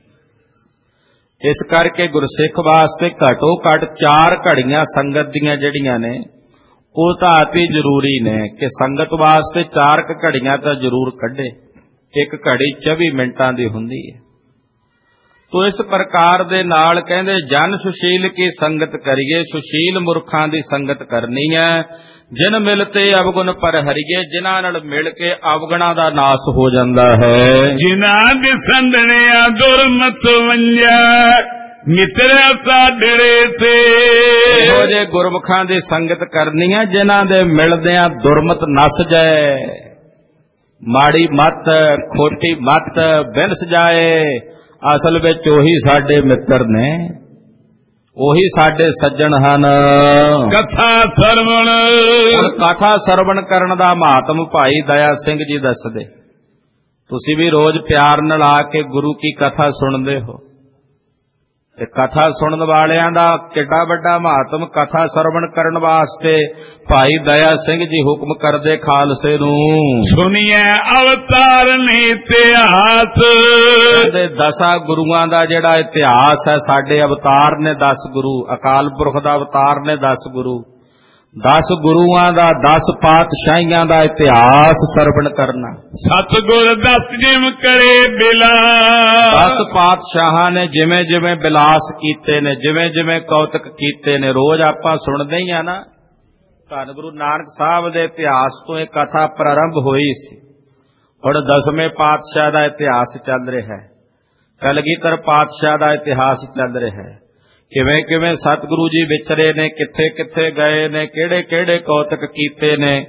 ਇਸ ਕਰਕੇ ਗੁਰਸਿੱਖ ਵਾਸਤੇ ਘੱਟੋ ਘੱਟ ਚਾਰ ਘੜੀਆਂ ਸੰਗਤ ਦੀਆਂ ਜਿਹੜੀਆਂ ਨੇ ਉਹ ਤਾਂ ਆਤੀ ਜ਼ਰੂਰੀ ਨੇ, ਕਿ ਸੰਗਤ ਵਾਸਤੇ ਚਾਰ ਕ ਘੜੀਆਂ ਤਾਂ ਜ਼ਰੂਰ ਕੱਢੇ। ਇੱਕ ਘੜੀ ਚੌਵੀ ਮਿੰਟਾਂ ਦੀ ਹੁੰਦੀ ਹੈ। ਤੋ ਇਸ ਪ੍ਰਕਾਰ ਦੇ ਨਾਲ ਕਹਿੰਦੇ ਜਨ ਸੁਸ਼ੀਲ ਕੀ ਸੰਗਤ ਕਰੀਏ, ਸੁਸ਼ੀਲ ਮੁਰਖਾਂ ਦੀ ਸੰਗਤ ਕਰਨੀ ਹੈ। ਜਿਨ ਮਿਲਤੇ ਅਵਗੁਣ ਪਰ ਹਰੀਏ, ਜਿਨ੍ਹਾਂ ਨਾਲ ਮਿਲ ਕੇ ਅਵਗੁਣਾਂ ਦਾ ਨਾਸ ਹੋ ਜਾਂਦਾ ਹੈ। ਜਿਨ੍ਹਾਂ ਦੇ ਸੰਦਣਿਆ ਦੁਰਮਤ ਵੰਜਾ, ਮਿੱਤਰ ਸਾਡੜੇ ਸੇ। ਇਹੋ ਜਿਹੇ ਗੁਰਮੁਖਾਂ ਦੀ ਸੰਗਤ ਕਰਨੀ ਹੈ ਜਿਨ੍ਹਾਂ ਦੇ ਮਿਲਦਿਆਂ ਦੁਰਮਤ ਨਸ ਜਾਏ, ਮਾੜੀ ਮੱਤ, ਖੋਟੀ ਮੱਤ ਬਿਨਸ ਜਾਏ। ਅਸਲ ਵਿੱਚ ਉਹੀ ਸਾਡੇ ਮਿੱਤਰ ਨੇ, ਉਹੀ ਸਾਡੇ ਸੱਜਣ ਹਨ। ਕਥਾ ਸਰਵਣ, ਕਥਾ ਸਰਵਣ ਕਰਨ ਦਾ ਮਹਾਤਮ ਭਾਈ ਦਇਆ ਸਿੰਘ ਜੀ ਦੱਸਦੇ। ਤੁਸੀਂ ਵੀ ਰੋਜ਼ ਪਿਆਰ ਨਾਲ ਆ ਕੇ ਗੁਰੂ ਕੀ ਕਥਾ ਸੁਣਦੇ ਹੋ, ਤੇ ਕਥਾ ਸੁਣਨ ਵਾਲਿਆਂ ਦਾ ਕਿੱਡਾ ਵੱਡਾ ਮਹਾਤਮ। ਕਥਾ ਸਰਵਣ ਕਰਨ ਵਾਸਤੇ ਭਾਈ ਦਇਆ ਸਿੰਘ ਜੀ ਹੁਕਮ ਕਰਦੇ ਖਾਲਸੇ ਨੂੰ, ਸੁਣੀਏ ਅਵਤਾਰ ਨੇ ਇਤਿਹਾਸ। ਦੇ ਦਸਾਂ ਗੁਰੂਆਂ ਦਾ ਜਿਹੜਾ ਇਤਿਹਾਸ ਹੈ, ਸਾਡੇ ਅਵਤਾਰ ਨੇ ਦਸ ਗੁਰੂ, ਅਕਾਲ ਪੁਰਖ ਦਾ ਅਵਤਾਰ ਨੇ ਦਸ ਗੁਰੂ, ਦਸ ਗੁਰੂਆਂ ਦਾ, ਦਸ ਪਾਤਸ਼ਾਹੀਆਂ ਦਾ ਇਤਿਹਾਸ ਸਰਵਣ ਕਰਨਾ। ਸਤਿਗੁਰ ਦਸ ਜਿਮ ਕਰੇ ਬਿਲਾਸ। ਦਸ ਪਾਤਸ਼ਾਹਾਂ ਨੇ ਜਿਵੇਂ ਜਿਵੇਂ ਬਿਲਾਸ ਕੀਤੇ ਨੇ, ਜਿਵੇਂ ਜਿਵੇਂ ਕੌਤਕ ਕੀਤੇ ਨੇ, ਰੋਜ਼ ਆਪਾਂ ਸੁਣਦੇ ਹੀ ਆ ਨਾ। ਧੰਨ ਗੁਰੂ ਨਾਨਕ ਸਾਹਿਬ ਦੇ ਇਤਿਹਾਸ ਤੋਂ ਇਹ ਕਥਾ ਪ੍ਰਾਰੰਭ ਹੋਈ ਸੀ। ਹੁਣ ਦਸਵੇਂ ਪਾਤਸ਼ਾਹ ਦਾ ਇਤਿਹਾਸ ਚੱਲ ਰਿਹਾ ਹੈ, ਕਲਗੀਧਰ ਪਾਤਸ਼ਾਹ ਦਾ ਇਤਿਹਾਸ ਚੱਲ ਰਿਹਾ ਹੈ। ਕਿਵੇਂ ਕਿਵੇਂ ਸਤਿਗੁਰੂ ਜੀ ਵਿਚਰੇ ਨੇ, ਕਿੱਥੇ ਕਿੱਥੇ ਗਏ ਨੇ, ਕਿਹੜੇ ਕਿਹੜੇ ਕੌਤਕ ਕੀਤੇ ਨੇ,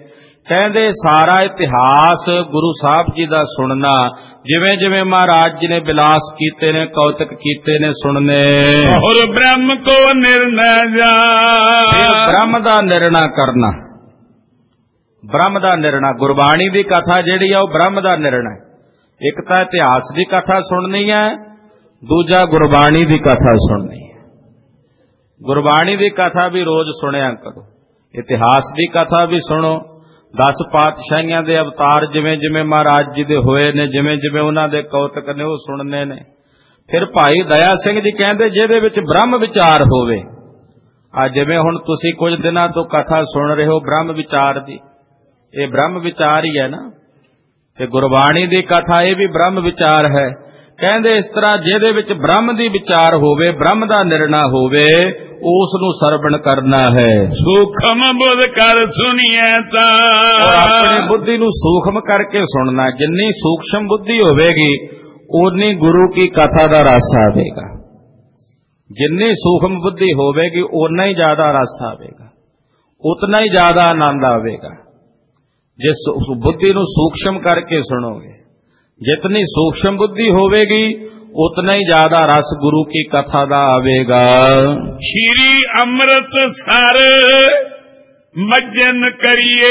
ਕਹਿੰਦੇ ਸਾਰਾ ਇਤਿਹਾਸ ਗੁਰੂ ਸਾਹਿਬ ਜੀ ਦਾ ਸੁਣਨਾ, ਜਿਵੇਂ ਜਿਵੇਂ ਮਹਾਰਾਜ ਜੀ ਨੇ ਵਿਲਾਸ ਕੀਤੇ ਨੇ, ਕੌਤਕ ਕੀਤੇ ਨੇ, ਸੁਣਨੇ। और ब्रह्म को निर्णय जा, ਬ੍ਰਹਮ ਦਾ ਨਿਰਣਾ ਕਰਨਾ। ਬ੍ਰਹਮ ਦਾ ਨਿਰਣਾ, ਗੁਰਬਾਣੀ ਦੀ ਕਥਾ ਜਿਹੜੀ ਆ ਉਹ ਬ੍ਰਹਮ ਦਾ ਨਿਰਣਾ। ਇੱਕ ਤਾਂ ਇਤਿਹਾਸ ਦੀ ਕਥਾ ਸੁਣਨੀ ਹੈ, ਦੂਜਾ ਗੁਰਬਾਣੀ ਦੀ ਕਥਾ ਸੁਣਨੀ ਹੈ। ਗੁਰਬਾਣੀ ਦੀ ਕਥਾ ਵੀ ਰੋਜ਼ ਸੁਣਿਆ ਕਰੋ, ਇਤਿਹਾਸ ਦੀ ਕਥਾ ਵੀ ਸੁਣੋ। ਦਸ ਪਾਤਸ਼ਾਹੀਆਂ ਦੇ ਅਵਤਾਰ ਜਿਵੇਂ ਜਿਵੇਂ ਮਹਾਰਾਜ ਜੀ ਦੇ ਹੋਏ ਨੇ, ਜਿਵੇਂ ਜਿਵੇਂ ਉਹਨਾਂ ਦੇ ਕੌਤਕ ਨੇ, ਉਹ ਸੁਣਨੇ ਨੇ। ਫਿਰ ਭਾਈ ਦਇਆ ਸਿੰਘ ਜੀ ਕਹਿੰਦੇ ਜਿਹਦੇ ਵਿੱਚ ਬ੍ਰਹਮ ਵਿਚਾਰ ਹੋਵੇ। ਆ ਜਿਵੇਂ ਹੁਣ ਤੁਸੀਂ ਕੁਝ ਦਿਨਾਂ ਤੋਂ ਕਥਾ ਸੁਣ ਰਹੇ ਹੋ ਬ੍ਰਹਮ ਵਿਚਾਰ ਦੀ, ਇਹ ਬ੍ਰਹਮ ਵਿਚਾਰ ਹੀ ਹੈ ਨਾ। ਤੇ ਗੁਰਬਾਣੀ ਦੀ ਕਥਾ ਇਹ ਵੀ ਬ੍ਰਹਮ ਵਿਚਾਰ ਹੈ। ਕਹਿੰਦੇ ਇਸ ਤਰ੍ਹਾਂ ਜਿਹਦੇ ਵਿੱਚ ਬ੍ਰਹਮ ਦੀ ਵਿਚਾਰ ਹੋਵੇ, ਬ੍ਰਹਮ ਦਾ ਨਿਰਣਾ ਹੋਵੇ, ਉਸ ਨੂੰ ਸਰਵਣ ਕਰਨਾ ਹੈ। सूक्ष्म बुध कर सुनिए ता, ਆਪਣੀ ਬੁੱਧੀ ਨੂੰ ਸੂਖਮ ਕਰਕੇ ਸੁਣਨਾ। ਜਿੰਨੀ ਸੂਖਸ਼ਮ ਬੁੱਧੀ ਹੋਵੇਗੀ ਉਨੀ ਗੁਰੂ ਕੀ ਕਥਾ ਦਾ ਰਸ ਆਵੇਗਾ। ਜਿੰਨੀ ਸੂਖਮ ਬੁੱਧੀ ਹੋਵੇਗੀ ਉਨਾ ਹੀ ਜ਼ਿਆਦਾ ਰਸ ਆਵੇਗਾ, ਉਤਨਾ ਹੀ ਜ਼ਿਆਦਾ ਆਨੰਦ ਆਵੇਗਾ। ਜੇ ਬੁੱਧੀ ਨੂੰ ਸੂਖਸ਼ਮ ਕਰਕੇ ਸੁਣੋਗੇ, ਜਿਤਨੀ ਸੂਖਸ਼ਮ ਬੁੱਧੀ ਹੋਵੇਗੀ उतना ही ज्यादा रस गुरु की कथा दा आवेगा। श्री अमृत सर मज्जन करिए,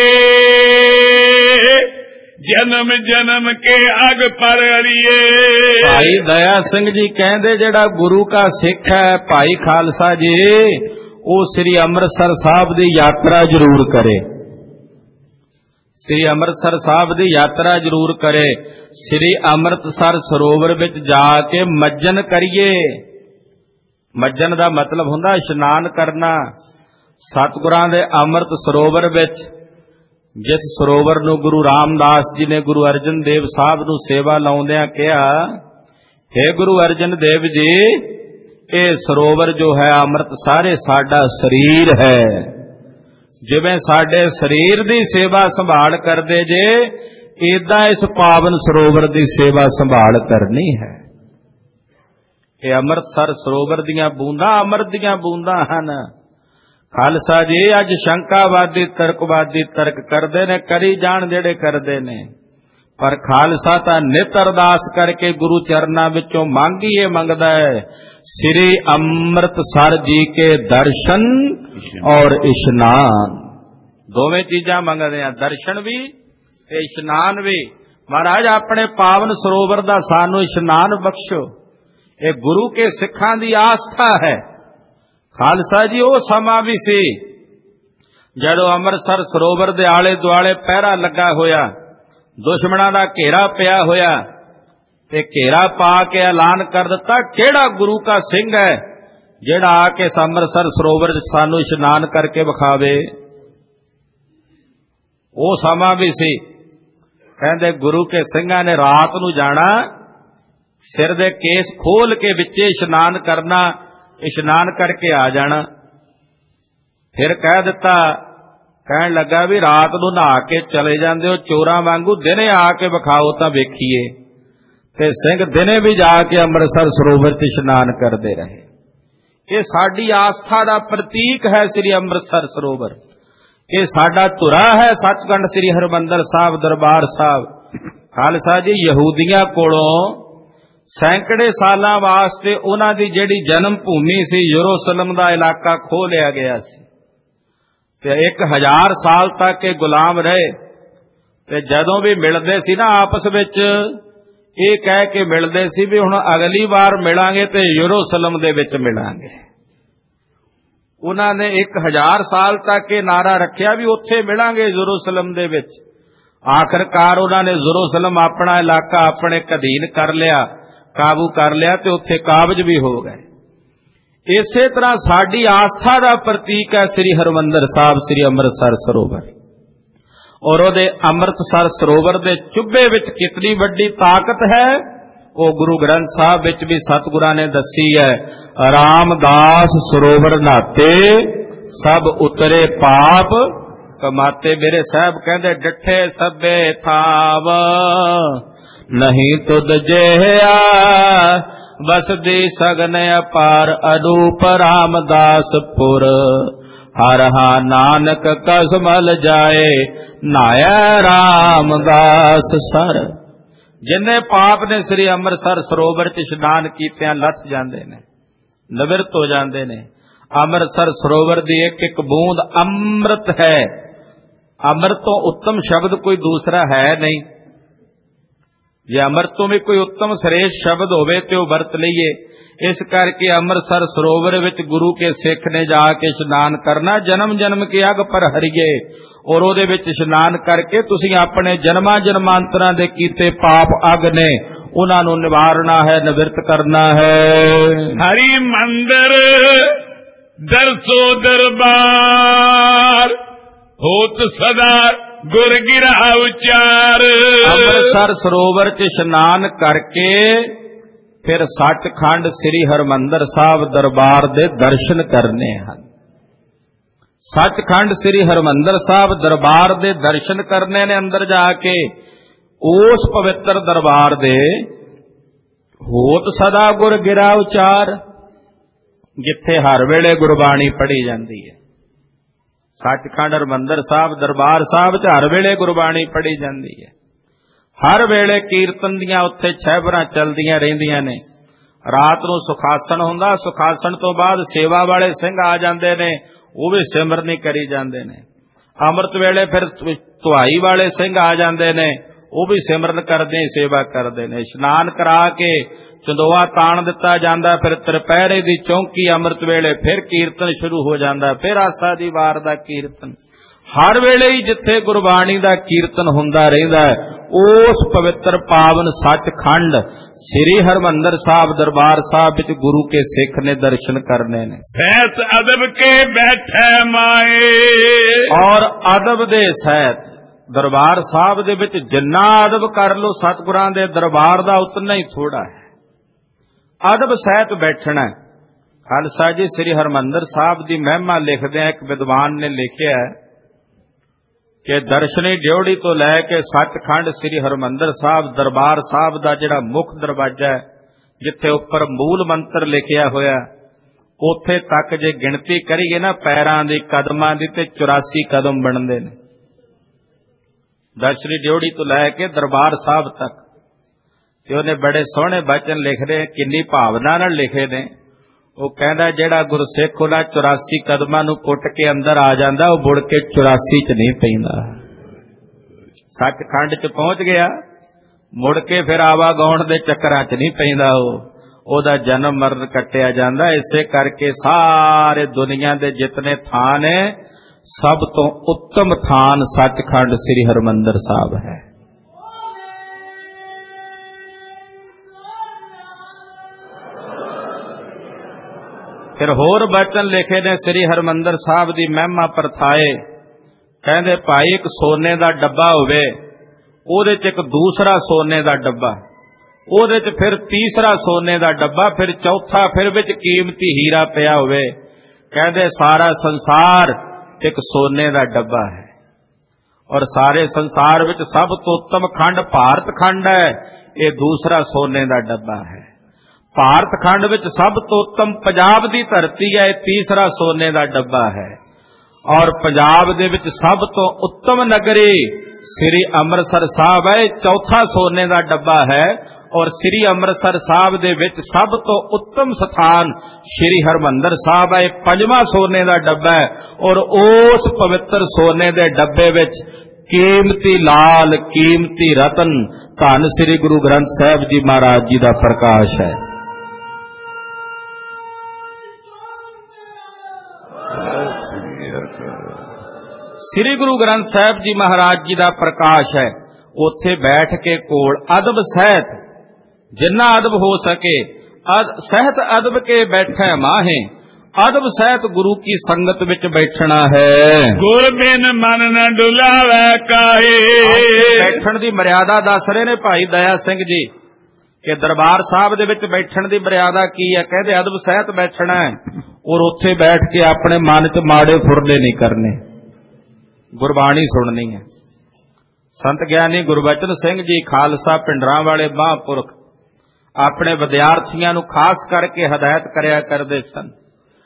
जन्म जन्म के अग पर अड़िए। भाई दया सिंह जी कहते जेड़ा गुरु का सिख है भाई खालसा जी, वो श्री अमृतसर साहब दी यात्रा जरूर करे। श्री अमृतसर साहब दी यात्रा जरूर करे। श्री अमृतसर सरोवर विच जाके मज्जन करिए। मज्जन दा मतलब हुंदा इशनान करना। सतगुरां दे अमृत सरोवर विच, जिस सरोवर नूं गुरु रामदास जी ने गुरु अर्जन देव साहब नूं सेवा लाउंदियां कहा, हे गुरु अर्जन देव जी, ये सरोवर जो है अमृतसर साडा शरीर है। जिवें साडे शरीर दी सेवा संभाल करदे जे, इदां इस पावन सरोवर दी सेवा संभाल करनी है। ये अमृतसर सरोवर दियां बूंदां अमृत दियां बूंदां हन। खालसा जी अज शंकावादी तर्कवादी तर्क करदे ने, करी जाण जेड़े करदे ने, पर खालसा तां नित अरदास करके गुरु चरनां विचों मंग ही ये मंगदा है, श्री अमृतसर जी के दर्शन और इशनान। दोवें चीजां मंगदे आ, दर्शन भी ते इशनान भी। महाराज अपने पावन सरोवर दा सानू इशनान बख्शो। ये गुरु के सिखां दी आस्था है। खालसा जी वो समा भी सी जदों अमृतसर सरोवर दे आले दुआले पहरा लगा होया, दुश्मनां दा घेरा पिया होया, ते घेरा पा के ऐलान कर दिता केड़ा गुरु का सिंह है जेड़ा आके अमृतसर सरोवर सानू इशनान करके विखावे। वो समा भी सी। कहंदे गुरु के सिंघां ने रात नूं जाना, सिर दे केस खोल के विचे इशनान करना, इशनान करके आ जाना। फिर कह दिता, कहन लगा भी रात नूं नहा के चले जांदे हो चोरां वांगू, दिने आके विखाओ तां वेखीए। ते सिंह दिने भी जाके अमृतसर सरोवर च इशनान करते रहे। ये साडी आस्था दा प्रतीक है श्री अमृतसर सरोवर। ये साडा धुरा है सचखंड श्री हरमंदर साहब दरबार साहब। खालसा जी यहूदियां कोलों सैकड़े सालां वास्ते उन्हां दी जिहड़ी जन्म भूमि सी यरूशलेम दा इलाका खो लिया गया सी, ते एक हजार साल तक के गुलाम रहे। ते जदों भी मिलदे सी ना आपस विच ये कह के मिलदे सी भी हुण अगली बार मिलांगे ते यरूशलेम दे विच मिलांगे। उन्होंने एक हजार साल तक ये नारा रखिया भी उत्थे मिलांगे यरूशलेम दे विच। आखिरकार उन्होंने यरूशलेम अपना इलाका अपने अधीन कर लिया, काबू कर लिया, ते उत्थे काबज भी हो गए। इसे तरह साडी आस्था दा प्रतीक है श्री हरमंदर साहब श्री अमृतसर सरोवर। और उहदे अमृतसर सरोवर दे चुब्बे विच कितनी वड्डी ताकत है, वो गुरु ग्रंथ साहब विच भी सतगुरां ने दसी है। रामदास सरोवर नाते सब उतरे पाप कमाते। मेरे साहब कहंदे डिठे सबे थाव नहीं तुद जेहा बसदी सगन अपार अरूप रामदासपुर। ਹਰ ਹਾ ਨਾਨਕ ਕਸਮਲ ਜਾਏ, ਨਾਇਆ ਰਾਮਦਾਸ ਸਰ। ਜਿੰਨੇ ਪਾਪ ਨੇ ਸ੍ਰੀ ਅੰਮ੍ਰਿਤਸਰ ਸਰੋਵਰ ਚ ਇਸ਼ਨਾਨ ਕੀਤਿਆਂ ਲੱਥ ਜਾਂਦੇ ਨੇ, ਨਿਵਰਤ ਹੋ ਜਾਂਦੇ ਨੇ। ਅੰਮ੍ਰਿਤਸਰ ਸਰੋਵਰ ਦੀ ਇੱਕ ਇੱਕ ਬੂੰਦ ਅੰਮ੍ਰਿਤ ਹੈ। ਅੰਮ੍ਰਿਤ ਤੋਂ ਉੱਤਮ ਸ਼ਬਦ ਕੋਈ ਦੂਸਰਾ ਹੈ ਨਹੀਂ। ਜੇ ਅੰਮ੍ਰਿਤ ਤੋਂ ਵੀ ਕੋਈ ਉੱਤਮ ਸ੍ਰੇਸ਼ਟ ਸ਼ਬਦ ਹੋਵੇ ਤੇ ਉਹ ਵਰਤ ਲਈਏ। ਇਸ ਕਰਕੇ ਅੰਮ੍ਰਿਤਸਰ ਸਰੋਵਰ ਵਿੱਚ ਗੁਰੂ ਕੇ ਸਿੱਖ ਨੇ ਜਾ ਕੇ ਇਸ਼ਨਾਨ ਕਰਨਾ। ਜਨਮ ਜਨਮ ਕੇ ਅਗ ਪਰ ਹਰੀਏ, ਔਰ ਉਹਦੇ ਵਿੱਚ ਇਸ਼ਨਾਨ ਕਰਕੇ ਤੁਸੀਂ ਆਪਣੇ ਜਨਮਾਂ ਜਨਮਾਂਤਰਾਂ ਦੇ ਕੀਤੇ ਪਾਪ ਅਗ ਨੇ ਉਹਨਾਂ ਨੂੰ ਨਿਵਾਰਨਾ ਹੈ, ਨਿਵਰਤ ਕਰਨਾ ਹੈ। ਹਰੀ ਮੰਦਰ ਦਰਸੋ ਦਰਬਾਰ, ਹੋਤ ਸਦਾ ਗੁਰ ਗਿਰਾ ਉਚਾਰ। ਅੰਮ੍ਰਿਤਸਰ ਸਰੋਵਰ ਚ ਇਸ਼ਨਾਨ ਕਰਕੇ ਫਿਰ ਸੱਚਖੰਡ ਸ੍ਰੀ ਹਰਿਮੰਦਰ ਸਾਹਿਬ ਦਰਬਾਰ ਦੇ ਦਰਸ਼ਨ ਕਰਨੇ ਹਨ। ਸੱਚਖੰਡ ਸ੍ਰੀ ਹਰਿਮੰਦਰ ਸਾਹਿਬ ਦਰਬਾਰ ਦੇ ਦਰਸ਼ਨ ਕਰਨੇ ਨੇ ਅੰਦਰ ਜਾ ਕੇ। ਉਸ ਪਵਿੱਤਰ ਦਰਬਾਰ ਦੇ ਹੋਤ ਸਦਾ ਗੁਰ ਗਿਰਾ ਉਚਾਰ, ਜਿੱਥੇ ਹਰ ਵੇਲੇ ਗੁਰਬਾਣੀ ਪੜ੍ਹੀ ਜਾਂਦੀ ਹੈ। ਸੱਚਖੰਡ ਹਰਿਮੰਦਰ ਸਾਹਿਬ ਦਰਬਾਰ ਸਾਹਿਬ ਚ ਹਰ ਵੇਲੇ ਗੁਰਬਾਣੀ ਪੜ੍ਹੀ ਜਾਂਦੀ ਹੈ। ਹਰ ਵੇਲੇ ਕੀਰਤਨ ਦੀਆਂ ਉੱਥੇ ਛਹਿਬਰਾਂ ਚੱਲਦੀਆਂ ਰਹਿੰਦੀਆਂ ਨੇ। ਰਾਤ ਨੂੰ ਸੁਖਾਸਨ ਹੁੰਦਾ, ਸੁਖਾਸਨ ਤੋਂ ਬਾਅਦ ਸੇਵਾ ਵਾਲੇ ਸਿੰਘ ਆ ਜਾਂਦੇ ਨੇ, ਉਹ ਵੀ ਸਿਮਰਨੀ ਕਰੀ ਜਾਂਦੇ ਨੇ। ਅੰਮ੍ਰਿਤ ਵੇਲੇ ਫਿਰ ਧੁਆਈ ਵਾਲੇ ਸਿੰਘ ਆ ਜਾਂਦੇ ਨੇ, ਉਹ ਵੀ ਸਿਮਰਨ ਕਰਦੇ ਸੇਵਾ ਕਰਦੇ ਨੇ। ਇਸ਼ਨਾਨ ਕਰਾ ਕੇ ਚੰਦੋਆ ਤਾਣ ਦਿੱਤਾ ਜਾਂਦਾ। ਫਿਰ ਤ੍ਰਿਪਹਿਰੇ ਦੀ ਚੌਂਕੀ ਅੰਮ੍ਰਿਤ ਵੇਲੇ ਫਿਰ ਕੀਰਤਨ ਸ਼ੁਰੂ ਹੋ ਜਾਂਦਾ। ਫਿਰ ਆਸਾ ਦੀ ਵਾਰ ਦਾ ਕੀਰਤਨ। ਹਰ ਵੇਲੇ ਹੀ ਜਿੱਥੇ ਗੁਰਬਾਣੀ ਦਾ ਕੀਰਤਨ ਹੁੰਦਾ ਰਹਿੰਦਾ ਹੈ, ਉਸ ਪਵਿੱਤਰ ਪਾਵਨ ਸੱਚਖੰਡ ਸ੍ਰੀ ਹਰਿਮੰਦਰ ਸਾਹਿਬ ਦਰਬਾਰ ਸਾਹਿਬ ਵਿੱਚ ਗੁਰੂ ਕੇ ਸਿੱਖ ਨੇ ਦਰਸ਼ਨ ਕਰਨੇ ਨੇ। ਸਹਿਤ ਅਦਬ ਕੇ ਬੈਠੇ ਮਾਏ, ਔਰ ਅਦਬ ਦੇ ਸਹਿਤ ਦਰਬਾਰ ਸਾਹਿਬ ਦੇ ਵਿੱਚ ਜਿੰਨਾ ਅਦਬ ਕਰ ਲੋ ਸਤਿਗੁਰਾਂ ਦੇ ਦਰਬਾਰ ਦਾ ਉਤਨਾ ਹੀ ਥੋੜਾ ਹੈ। ਅਦਬ ਸਹਿਤ ਬੈਠਣਾ। ਖਾਲਸਾ ਜੀ ਸ੍ਰੀ ਹਰਿਮੰਦਰ ਸਾਹਿਬ ਦੀ ਮਹਿਮਾ ਲਿਖਦੇ ਆ, ਇੱਕ ਵਿਦਵਾਨ ਨੇ ਲਿਖਿਆ ਕਿ ਦਰਸ਼ਨੀ ਡਿਉੜੀ ਤੋਂ ਲੈ ਕੇ ਸੱਚਖੰਡ ਸ੍ਰੀ ਹਰਿਮੰਦਰ ਸਾਹਿਬ ਦਰਬਾਰ ਸਾਹਿਬ ਦਾ ਜਿਹੜਾ ਮੁੱਖ ਦਰਵਾਜ਼ਾ ਹੈ, ਜਿੱਥੇ ਉੱਪਰ ਮੂਲ ਮੰਤਰ ਲਿਖਿਆ ਹੋਇਆ, ਉੱਥੇ ਤੱਕ ਜੇ ਗਿਣਤੀ ਕਰੀਏ ਨਾ ਪੈਰਾਂ ਦੀ, ਕਦਮਾਂ ਦੀ, ਤੇ ਚੁਰਾਸੀ ਕਦਮ ਬਣਦੇ ਨੇ। ਦਰਸ਼ਨੀ ਡਿਉੜੀ ਤੋਂ ਲੈ ਕੇ ਦਰਬਾਰ ਸਾਹਿਬ ਤੱਕ। ਤੇ ਉਹਨੇ ਬੜੇ ਸੋਹਣੇ ਬਚਨ ਲਿਖਦੇ, ਕਿੰਨੀ ਭਾਵਨਾ ਨਾਲ ਲਿਖੇ ਨੇ। ਉਹ ਕਹਿੰਦਾ ਜਿਹੜਾ ਗੁਰਸਿੱਖ ਉਹਨਾਂ ਚੁਰਾਸੀ ਕਦਮਾਂ ਨੂੰ ਪੁੱਟ ਕੇ ਅੰਦਰ ਆ ਜਾਂਦਾ, ਉਹ ਮੁੜ ਕੇ ਚੁਰਾਸੀ ਚ ਨਹੀਂ ਪੈਂਦਾ। ਸੱਚਖੰਡ ਚ ਪਹੁੰਚ ਗਿਆ, ਮੁੜ ਕੇ ਫਿਰ ਆਵਾਗਾਉਣ ਦੇ ਚੱਕਰਾਂ ਚ ਨਹੀਂ ਪੈਂਦਾ। ਉਹ ਉਹਦਾ ਜਨਮ ਮਰਨ ਕੱਟਿਆ ਜਾਂਦਾ। ਇਸੇ ਕਰਕੇ ਸਾਰੇ ਦੁਨੀਆ ਦੇ ਜਿਤਨੇ ਥਾਨ ਨੇ, ਸਭ ਤੋਂ ਉੱਤਮ ਥਾਨ ਸੱਚਖੰਡ ਸ੍ਰੀ ਹਰਿਮੰਦਰ ਸਾਹਿਬ ਹੈ। ਫਿਰ ਹੋਰ ਬਚਨ ਲਿਖੇ ਨੇ ਸ੍ਰੀ ਹਰਿਮੰਦਰ ਸਾਹਿਬ ਦੀ ਮਹਿਮਾ ਪਰਥਾਏ। ਕਹਿੰਦੇ ਭਾਈ ਇੱਕ ਸੋਨੇ ਦਾ ਡੱਬਾ ਹੋਵੇ, ਉਹਦੇ ਚ ਇੱਕ ਦੂਸਰਾ ਸੋਨੇ ਦਾ ਡੱਬਾ, ਉਹਦੇ ਚ ਫਿਰ ਤੀਸਰਾ ਸੋਨੇ ਦਾ ਡੱਬਾ, ਫਿਰ ਚੌਥਾ, ਫਿਰ ਵਿੱਚ ਕੀਮਤੀ ਹੀਰਾ ਪਿਆ ਹੋਵੇ। ਕਹਿੰਦੇ ਸਾਰਾ ਸੰਸਾਰ ਇੱਕ ਸੋਨੇ ਦਾ ਡੱਬਾ ਹੈ, ਔਰ ਸਾਰੇ ਸੰਸਾਰ ਵਿੱਚ ਸਭ ਤੋਂ ਉੱਤਮ ਖੰਡ ਭਾਰਤ ਖੰਡ ਹੈ, ਇਹ ਦੂਸਰਾ ਸੋਨੇ ਦਾ ਡੱਬਾ ਹੈ। ਭਾਰਤ ਖੰਡ ਵਿੱਚ ਸਭ ਤੋਂ ਉੱਤਮ ਪੰਜਾਬ ਦੀ ਧਰਤੀ ਹੈ, ਇਹ ਤੀਸਰਾ ਸੋਨੇ ਦਾ ਡੱਬਾ ਹੈ। ਔਰ ਪੰਜਾਬ ਦੇ ਵਿੱਚ ਸਭ ਤੋਂ ਉੱਤਮ ਨਗਰੀ ਸ੍ਰੀ ਅੰਮ੍ਰਿਤਸਰ ਸਾਹਿਬ ਹੈ, ਇਹ ਚੌਥਾ ਸੋਨੇ ਦਾ ਡੱਬਾ ਹੈ। ਔਰ ਸ੍ਰੀ ਅੰਮ੍ਰਿਤਸਰ ਸਾਹਿਬ ਦੇ ਵਿੱਚ ਸਭ ਤੋਂ ਉੱਤਮ ਸਥਾਨ ਸ੍ਰੀ ਹਰਿਮੰਦਰ ਸਾਹਿਬ ਹੈ, ਇਹ ਪੰਜਵਾਂ ਸੋਨੇ ਦਾ ਡੱਬਾ ਹੈ। ਔਰ ਉਸ ਪਵਿੱਤਰ ਸੋਨੇ ਦੇ ਡੱਬੇ ਵਿੱਚ ਕੀਮਤੀ ਲਾਲ, ਕੀਮਤੀ ਰਤਨ ਧੰਨ ਸ੍ਰੀ ਗੁਰੂ ਗ੍ਰੰਥ ਸਾਹਿਬ ਜੀ ਮਹਾਰਾਜ ਜੀ ਦਾ ਪ੍ਰਕਾਸ਼ ਹੈ। ਸ੍ਰੀ ਗੁਰੂ ਗ੍ਰੰਥ ਸਾਹਿਬ ਜੀ ਮਹਾਰਾਜ ਜੀ ਦਾ ਪ੍ਰਕਾਸ਼ ਹੈ। ਉੱਥੇ ਬੈਠ ਕੇ ਕੋਲ ਅਦਬ ਸਹਿਤ, ਜਿੰਨਾ ਅਦਬ ਹੋ ਸਕੇ ਸਹਿਤ ਅਦਬ ਕੇ ਬੈਠੇ ਮਾਹੇ, ਅਦਬ ਸਹਿਤ ਗੁਰੂ ਕੀ ਸੰਗਤ ਵਿੱਚ ਬੈਠਣਾ ਹੈ। ਗੁਰ ਬਿਨ ਮਨ ਨ ਡੁਲਾਵੇ ਕਾਹੇ। ਬੈਠਣ ਦੀ ਮਰਿਆਦਾ ਦੱਸ ਰਹੇ ਨੇ ਭਾਈ ਦਇਆ ਸਿੰਘ ਜੀ ਕਿ ਦਰਬਾਰ ਸਾਹਿਬ ਦੇ ਵਿੱਚ ਬੈਠਣ ਦੀ ਮਰਿਆਦਾ ਕੀ ਹੈ। ਕਹਿੰਦੇ ਅਦਬ ਸਹਿਤ ਬੈਠਣਾ ਹੈ, ਔਰ ਉੱਥੇ ਬੈਠ ਕੇ ਆਪਣੇ ਮਨ 'ਚ ਮਾੜੇ ਫੁਰਲੇ ਨਹੀਂ ਕਰਨੇ, ਗੁਰਬਾਣੀ ਸੁਣਨੀ ਹੈ। ਸੰਤ ਗਿਆਨੀ ਗੁਰਬਚਨ ਸਿੰਘ ਜੀ ਖਾਲਸਾ ਪਿੰਡਰਾਂ ਵਾਲੇ ਮਹਾਂਪੁਰਖ ਆਪਣੇ ਵਿਦਿਆਰਥੀਆਂ ਨੂੰ ਖਾਸ ਕਰਕੇ ਹਦਾਇਤ ਕਰਿਆ ਕਰਦੇ ਸਨ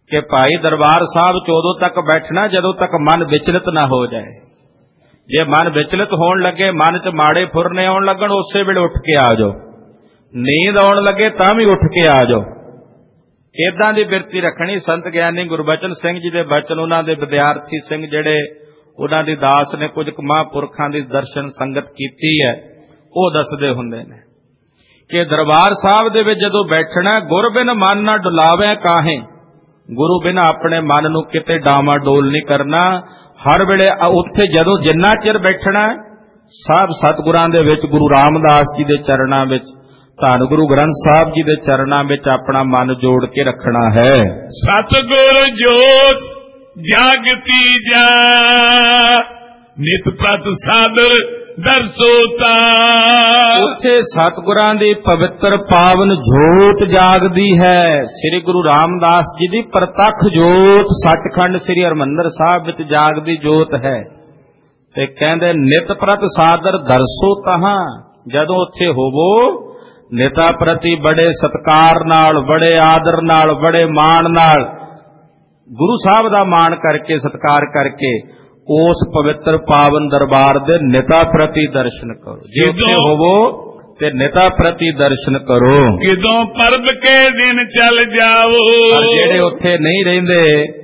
ਕਿ ਭਾਈ ਦਰਬਾਰ ਸਾਹਿਬ ਚ ਉਦੋਂ ਤੱਕ ਬੈਠਣਾ ਜਦੋਂ ਤੱਕ ਮਨ ਵਿਚਲਿਤ ਨਾ ਹੋ ਜਾਏ। ਜੇ ਮਨ ਵਿਚਲਿਤ ਹੋਣ ਲੱਗੇ, ਮਨ ਚ ਮਾੜੇ ਫੁਰਨੇ ਆਉਣ ਲੱਗਣ, ਉਸੇ ਵੇਲੇ ਉੱਠ ਕੇ ਆ ਜਾਓ। ਨੀਂਦ ਆਉਣ ਲੱਗੇ ਤਾਂ ਵੀ ਉੱਠ ਕੇ ਆ ਜਾਓ। ਏਦਾਂ ਦੀ ਬਿਰਤੀ ਰੱਖਣੀ। ਸੰਤ ਗਿਆਨੀ ਗੁਰਬਚਨ ਸਿੰਘ ਜੀ ਦੇ ਬਚਨ, ਉਹਨਾਂ ਦੇ ਵਿਦਿਆਰਥੀ ਸਿੰਘ ਜਿਹੜੇ ਉਹਨਾਂ ਦੀ ਦਾਸ ਨੇ ਕੁਝ ਕੁ ਮਹਾਂਪੁਰਖਾਂ ਦੀ ਦਰਸ਼ਨ ਸੰਗਤ ਕੀਤੀ ਹੈ, ਉਹ ਦੱਸਦੇ ਹੁੰਦੇ ਨੇ ਕਿ ਦਰਬਾਰ ਸਾਹਿਬ ਦੇ ਵਿੱਚ ਜਦੋਂ ਬੈਠਣਾ, ਗੁਰ ਬਿਨ ਮਨ ਨਾ ਡੁਲਾਵੇ ਕਾਹੇ। ਗੁਰੂ ਬਿਨ ਆਪਣੇ ਮਨ ਨੂੰ ਕਿਤੇ ਡਾਵਾਂ ਡੋਲ ਨਹੀਂ ਕਰਨਾ। ਹਰ ਵੇਲੇ ਉੱਥੇ ਜਦੋਂ ਜਿੰਨਾ ਚਿਰ ਬੈਠਣਾ, ਸਭ ਸਤਿਗੁਰਾਂ ਦੇ ਵਿੱਚ, ਗੁਰੂ ਰਾਮਦਾਸ ਜੀ ਦੇ ਚਰਨਾਂ ਵਿੱਚ, ਧੰਨ ਗੁਰੂ ਗ੍ਰੰਥ ਸਾਹਿਬ ਜੀ ਦੇ ਚਰਨਾਂ ਵਿੱਚ ਆਪਣਾ ਮਨ ਜੋੜ ਕੇ ਰੱਖਣਾ ਹੈ। ਸਤਿਗੁਰ ਜੋਤ ਜਾਗਤੀ ਜਾ, ਨਿਤ ਪ੍ਰਤ ਸਾਦਰ ਦਰਸੋਤਾ। ਉੱਥੇ ਸਤਿਗੁਰਾਂ ਦੀ ਪਵਿੱਤਰ ਪਾਵਨ ਜੋਤ ਜਾਗਦੀ ਹੈ। ਸ੍ਰੀ ਗੁਰੂ ਰਾਮਦਾਸ ਜੀ ਦੀ ਪ੍ਰਤੱਖ ਜੋਤ ਸੱਚਖੰਡ ਸ੍ਰੀ ਹਰਿਮੰਦਰ ਸਾਹਿਬ ਵਿੱਚ ਜਾਗਦੀ ਜੋਤ ਹੈ। ਤੇ ਕਹਿੰਦੇ ਨਿਤ ਪ੍ਰਤ ਸਾਦਰ ਦਰਸੋ ਤਹਾਂ। ਜਦੋਂ ਉੱਥੇ ਹੋਵੋ, ਨਿਤਾ ਪ੍ਰਤੀ ਬੜੇ ਸਤਿਕਾਰ ਨਾਲ, ਬੜੇ ਆਦਰ ਨਾਲ, ਬੜੇ ਮਾਣ ਨਾਲ, ਗੁਰੂ ਸਾਹਿਬ ਦਾ ਮਾਣ ਕਰਕੇ, ਸਤਿਕਾਰ ਕਰਕੇ ਉਸ ਪਵਿੱਤਰ ਪਾਵਨ ਦਰਬਾਰ ਦੇ ਨਿਤਾ ਪ੍ਰਤੀ ਦਰਸ਼ਨ ਕਰੋ। ਜੇ ਉੱਥੇ ਹੋਵੋ ਤੇ ਨਿਤਾ ਪ੍ਰਤੀ ਦਰਸ਼ਨ ਕਰੋ। ਕਿਦੋਂ ਪਰਬ ਕੇ ਦਿਨ ਚੱਲ ਜਾਵੋ। ਜਿਹੜੇ ਉੱਥੇ ਨਹੀਂ ਰਹਿੰਦੇ,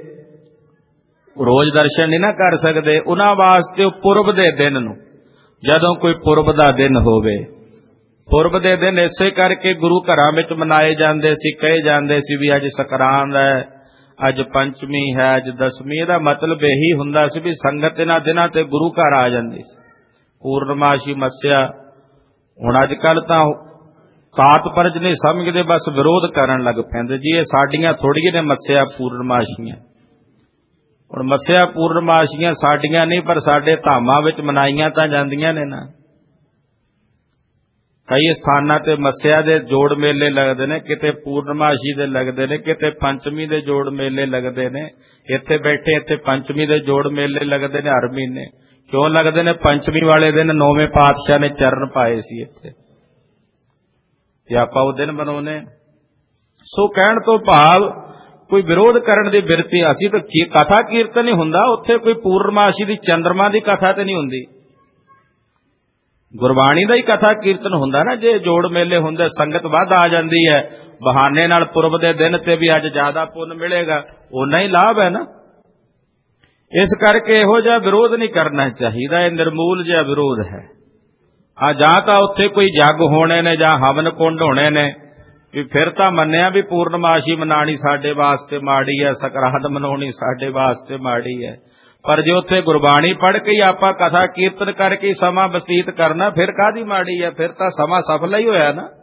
ਰੋਜ਼ ਦਰਸ਼ਨ ਨਹੀਂ ਨਾ ਕਰ ਸਕਦੇ, ਉਹਨਾਂ ਵਾਸਤੇ ਉਹ ਪੁਰਬ ਦੇ ਦਿਨ ਨੂੰ, ਜਦੋਂ ਕੋਈ ਪੁਰਬ ਦਾ ਦਿਨ ਹੋਵੇ, ਪੁਰਬ ਦੇ ਦਿਨ ਇਸੇ ਕਰਕੇ ਗੁਰੂ ਘਰਾਂ ਵਿੱਚ ਮਨਾਏ ਜਾਂਦੇ ਸੀ, ਕਹੇ ਜਾਂਦੇ ਸੀ ਵੀ ਅੱਜ ਸੰਗਰਾਂਦ ਹੈ, ਅੱਜ ਪੰਚਮੀ ਹੈ, ਅੱਜ ਦਸਵੀਂ। ਇਹਦਾ ਮਤਲਬ ਇਹੀ ਹੁੰਦਾ ਸੀ ਵੀ ਸੰਗਤ ਇਹਨਾਂ ਦਿਨਾਂ ਤੇ ਗੁਰੂ ਘਰ ਆ ਜਾਂਦੀ ਸੀ। ਪੂਰਨਮਾਸ਼ੀ, ਮੱਸਿਆ, ਹੁਣ ਅੱਜ ਕੱਲ ਤਾਂ ਤਾਤਪਰਜ ਨਹੀਂ ਸਮਝਦੇ, ਬਸ ਵਿਰੋਧ ਕਰਨ ਲੱਗ ਪੈਂਦੇ ਜੀ ਇਹ ਸਾਡੀਆਂ ਥੋੜੀਆਂ ਨੇ ਮੱਸਿਆ ਪੂਰਨਮਾਸ਼ੀਆਂ। ਹੁਣ ਮੱਸਿਆ ਪੂਰਨਮਾਸ਼ੀਆਂ ਸਾਡੀਆਂ ਨਹੀਂ, ਪਰ ਸਾਡੇ ਧਾਮਾਂ ਵਿੱਚ ਮਨਾਈਆਂ ਤਾਂ ਜਾਂਦੀਆਂ ਨੇ ਨਾ। ਕਈ ਸਥਾਨਾਂ ਤੇ ਮੱਸਿਆ ਦੇ ਜੋੜ ਮੇਲੇ ਲੱਗਦੇ ਨੇ, ਕਿਤੇ ਪੂਰਨਮਾਸ਼ੀ ਦੇ ਲੱਗਦੇ ਨੇ, ਕਿਤੇ ਪੰਚਮੀ ਦੇ ਜੋੜ ਮੇਲੇ ਲੱਗਦੇ ਨੇ। ਇੱਥੇ ਬੈਠੇ ਇੱਥੇ ਪੰਚਮੀ ਦੇ ਜੋੜ ਮੇਲੇ ਲੱਗਦੇ ਨੇ ਹਰ ਮਹੀਨੇ। ਕਿਉਂ ਲੱਗਦੇ ਨੇ? ਪੰਚਮੀ ਵਾਲੇ ਦਿਨ ਨੌਵੇਂ ਪਾਤਸ਼ਾਹ ਨੇ ਚਰਨ ਪਾਏ ਸੀ ਇੱਥੇ, ਤੇ ਆਪਾਂ ਉਹ ਦਿਨ ਮਨਾਉਨੇ। ਸੋ ਕਹਿਣ ਤੋਂ ਭਾਵ ਕੋਈ ਵਿਰੋਧ ਕਰਨ ਦੀ ਬਿਰਤੀ। ਅਸੀਂ ਤਾਂ ਕਥਾ ਕੀਰਤਨ ਹੀ ਹੁੰਦਾ, ਉੱਥੇ ਕੋਈ ਪੂਰਨਮਾਸ਼ੀ ਦੀ ਚੰਦਰਮਾ ਦੀ ਕਥਾ ਤੇ ਨਹੀਂ ਹੁੰਦੀ। ਗੁਰਬਾਣੀ ਦਾ ਹੀ ਕਥਾ ਕੀਰਤਨ ਹੁੰਦਾ ਨਾ। ਜੇ ਜੋੜ ਮੇਲੇ ਹੁੰਦੇ, ਸੰਗਤ ਵੱਧ ਆ ਜਾਂਦੀ ਹੈ, ਬਹਾਨੇ ਨਾਲ ਪੁਰਬ ਦੇ ਦਿਨ ਤੇ ਵੀ ਅੱਜ ਜ਼ਿਆਦਾ ਪੁੰਨ ਮਿਲੇਗਾ, ਓਨਾ ਹੀ ਲਾਭ ਹੈ ਨਾ। ਇਸ ਕਰਕੇ ਇਹੋ ਜਿਹਾ ਵਿਰੋਧ ਨਹੀਂ ਕਰਨਾ ਚਾਹੀਦਾ। ਇਹ ਨਿਰਮੂਲ ਜਿਹਾ ਵਿਰੋਧ ਹੈ। ਹਾਂ, ਜਾਂ ਤਾਂ ਉੱਥੇ ਕੋਈ ਜੱਗ ਹੋਣੇ ਨੇ ਜਾਂ ਹਵਨ ਕੁੰਡ ਹੋਣੇ ਨੇ, ਵੀ ਫਿਰ ਤਾਂ ਮੰਨਿਆ ਵੀ ਪੂਰਨਮਾਸ਼ੀ ਮਨਾਣੀ ਸਾਡੇ ਵਾਸਤੇ ਮਾੜੀ ਹੈ, ਸਕਰਾਂਦ ਮਨਾਉਣੀ ਸਾਡੇ ਵਾਸਤੇ ਮਾੜੀ ਹੈ। ਪਰ ਜੇ ਉੱਥੇ ਗੁਰਬਾਣੀ ਪੜ੍ਹ ਕੇ ਹੀ ਆਪਾਂ ਕਥਾ ਕੀਰਤਨ ਕਰਕੇ ਸਮਾਂ ਬਤੀਤ ਕਰਨਾ, ਫਿਰ ਕਾਹਦੀ ਮਾੜੀ ਹੈ? ਫਿਰ ਤਾਂ ਸਮਾਂ ਸਫਲ ਹੀ ਹੋਇਆ ਨਾ।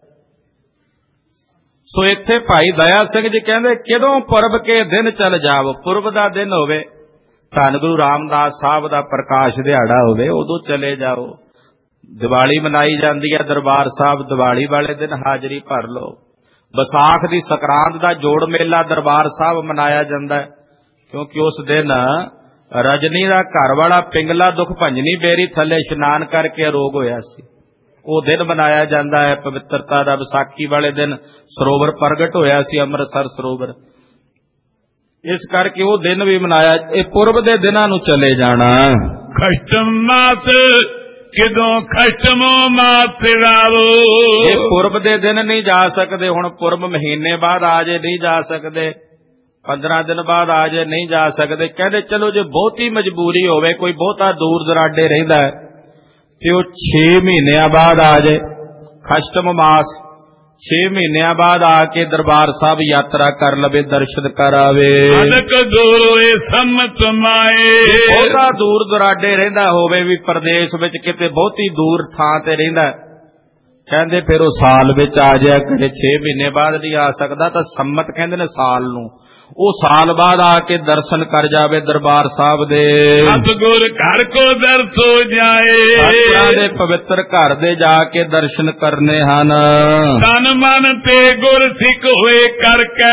ਸੋ ਇੱਥੇ ਭਾਈ ਦਇਆ ਸਿੰਘ ਜੀ ਕਹਿੰਦੇ ਕਿਦੋਂ ਪੁਰਬ ਕੇ ਦਿਨ ਚੱਲ ਜਾਵੋ। ਪੁਰਬ ਦਾ ਦਿਨ ਹੋਵੇ, ਧੰਨ ਗੁਰੂ ਰਾਮਦਾਸ ਸਾਹਿਬ ਦਾ ਪ੍ਰਕਾਸ਼ ਦਿਹਾੜਾ ਹੋਵੇ, ਉਦੋਂ ਚਲੇ ਜਾਓ। ਦੀਵਾਲੀ ਮਨਾਈ ਜਾਂਦੀ ਹੈ ਦਰਬਾਰ ਸਾਹਿਬ, ਦੀਵਾਲੀ ਵਾਲੇ ਦਿਨ ਹਾਜ਼ਰੀ ਭਰ ਲਓ। ਵਿਸਾਖ ਦੀ ਸੰਕਰਾਂਤ ਦਾ ਜੋੜ ਮੇਲਾ ਦਰਬਾਰ ਸਾਹਿਬ ਮਨਾਇਆ ਜਾਂਦਾ ਹੈ, ਕਿਉਂਕਿ ਉਸ ਦਿਨ ਰਜਨੀ ਦਾ ਘਰ ਵਾਲਾ ਪਿੰਗਲਾ ਦੁੱਖ ਭੰਜਨੀ ਬੇਰੀ ਥੱਲੇ ਇਸ਼ਨਾਨ ਕਰਕੇ ਅਰੋਗ ਹੋਇਆ ਸੀ। ਉਹ ਦਿਨ ਮਨਾਇਆ ਜਾਂਦਾ ਹੈ ਪਵਿੱਤਰਤਾ ਦਾ। ਵਿਸਾਖੀ ਵਾਲੇ ਦਿਨ ਸਰੋਵਰ ਪ੍ਰਗਟ ਹੋਇਆ ਸੀ, ਅੰਮ੍ਰਿਤਸਰ ਸਰੋਵਰ। ਇਸ ਕਰਕੇ ਉਹ ਦਿਨ ਵੀ ਮਨਾਇਆ। ਇਹ ਪੁਰਬ ਦੇ ਦਿਨਾਂ ਨੂੰ ਚਲੇ ਜਾਣਾ। ਖਸ਼ਟਮ ਮਾਸ ਕਿਦੋਂ ਖਸ਼ਟਮੋ ਮਾਸ ਰਾਵੋ। ਇਹ ਪੁਰਬ ਦੇ ਦਿਨ ਨਹੀਂ ਜਾ ਸਕਦੇ। ਹੁਣ ਪੁਰਬ ਮਹੀਨੇ ਬਾਅਦ ਆ ਜੇ ਨਹੀਂ ਜਾ ਸਕਦੇ, ਪੰਦਰਾਂ ਦਿਨ ਬਾਅਦ ਆ ਜੇ ਨਹੀਂ ਜਾ ਸਕਦੇ। ਕਹਿੰਦੇ ਚਲੋ ਜੇ ਬਹੁਤੀ ਮਜਬੂਰੀ ਹੋਵੇ, ਕੋਈ ਬਹੁਤਾ ਦੂਰ ਦਰਾਡੇ ਰਹਿੰਦਾ ਹੈ, ਤੇ ਉਹ ਛੇ ਮਹੀਨਿਆਂ ਬਾਅਦ ਆ ਜਾਏ। ਖਸ਼ਟਮ ਮਾਸ ਛੇ ਮਹੀਨਿਆਂ ਬਾਅਦ ਆ ਕੇ ਦਰਬਾਰ ਸਾਹਿਬ ਯਾਤਰਾ ਕਰ ਲਵੇ, ਦਰਸ਼ਨ ਕਰਾਵੇ। ਅਨਕ ਦੂਰੋਏ ਸੰਮਤ ਮਾਏ। ਬਹੁਤਾ ਦੂਰ ਦਰਾਡੇ ਰਹਿੰਦਾ ਹੋਵੇ, ਵੀ ਪ੍ਰਦੇਸ਼ ਵਿੱਚ ਕਿਤੇ ਬਹੁਤੀ ਦੂਰ ਥਾਂ ਤੇ ਰਹਿੰਦਾ, ਕਹਿੰਦੇ ਫਿਰ ਉਹ ਸਾਲ ਵਿੱਚ ਆ ਜਾਇਆ ਕਰੇ। ਛੇ ਮਹੀਨੇ ਬਾਅਦ ਨਹੀਂ ਆ ਸਕਦਾ ਤਾਂ ਸੰਮਤ ਕਹਿੰਦੇ ਨੇ ਸਾਲ ਨੂੰ। ਉਹ ਸਾਲ ਬਾਅਦ ਆ ਕੇ ਦਰਸ਼ਨ ਕਰ ਜਾਵੇ ਦਰਬਾਰ ਸਾਹਿਬ ਦੇ। ਸਤਿਗੁਰ ਘਰ ਕੋ ਦਰਸੋ ਜਾਏ। ਸਤਿਗੁਰਾਂ ਦੇ ਪਵਿੱਤਰ ਘਰ ਦੇ ਜਾ ਕੇ ਦਰਸ਼ਨ ਕਰਨੇ ਹਨ। ਤਨ ਮਨ ਤੇ ਗੁਰ ਸਿੱਖ ਹੋਏ ਕਰਕੇ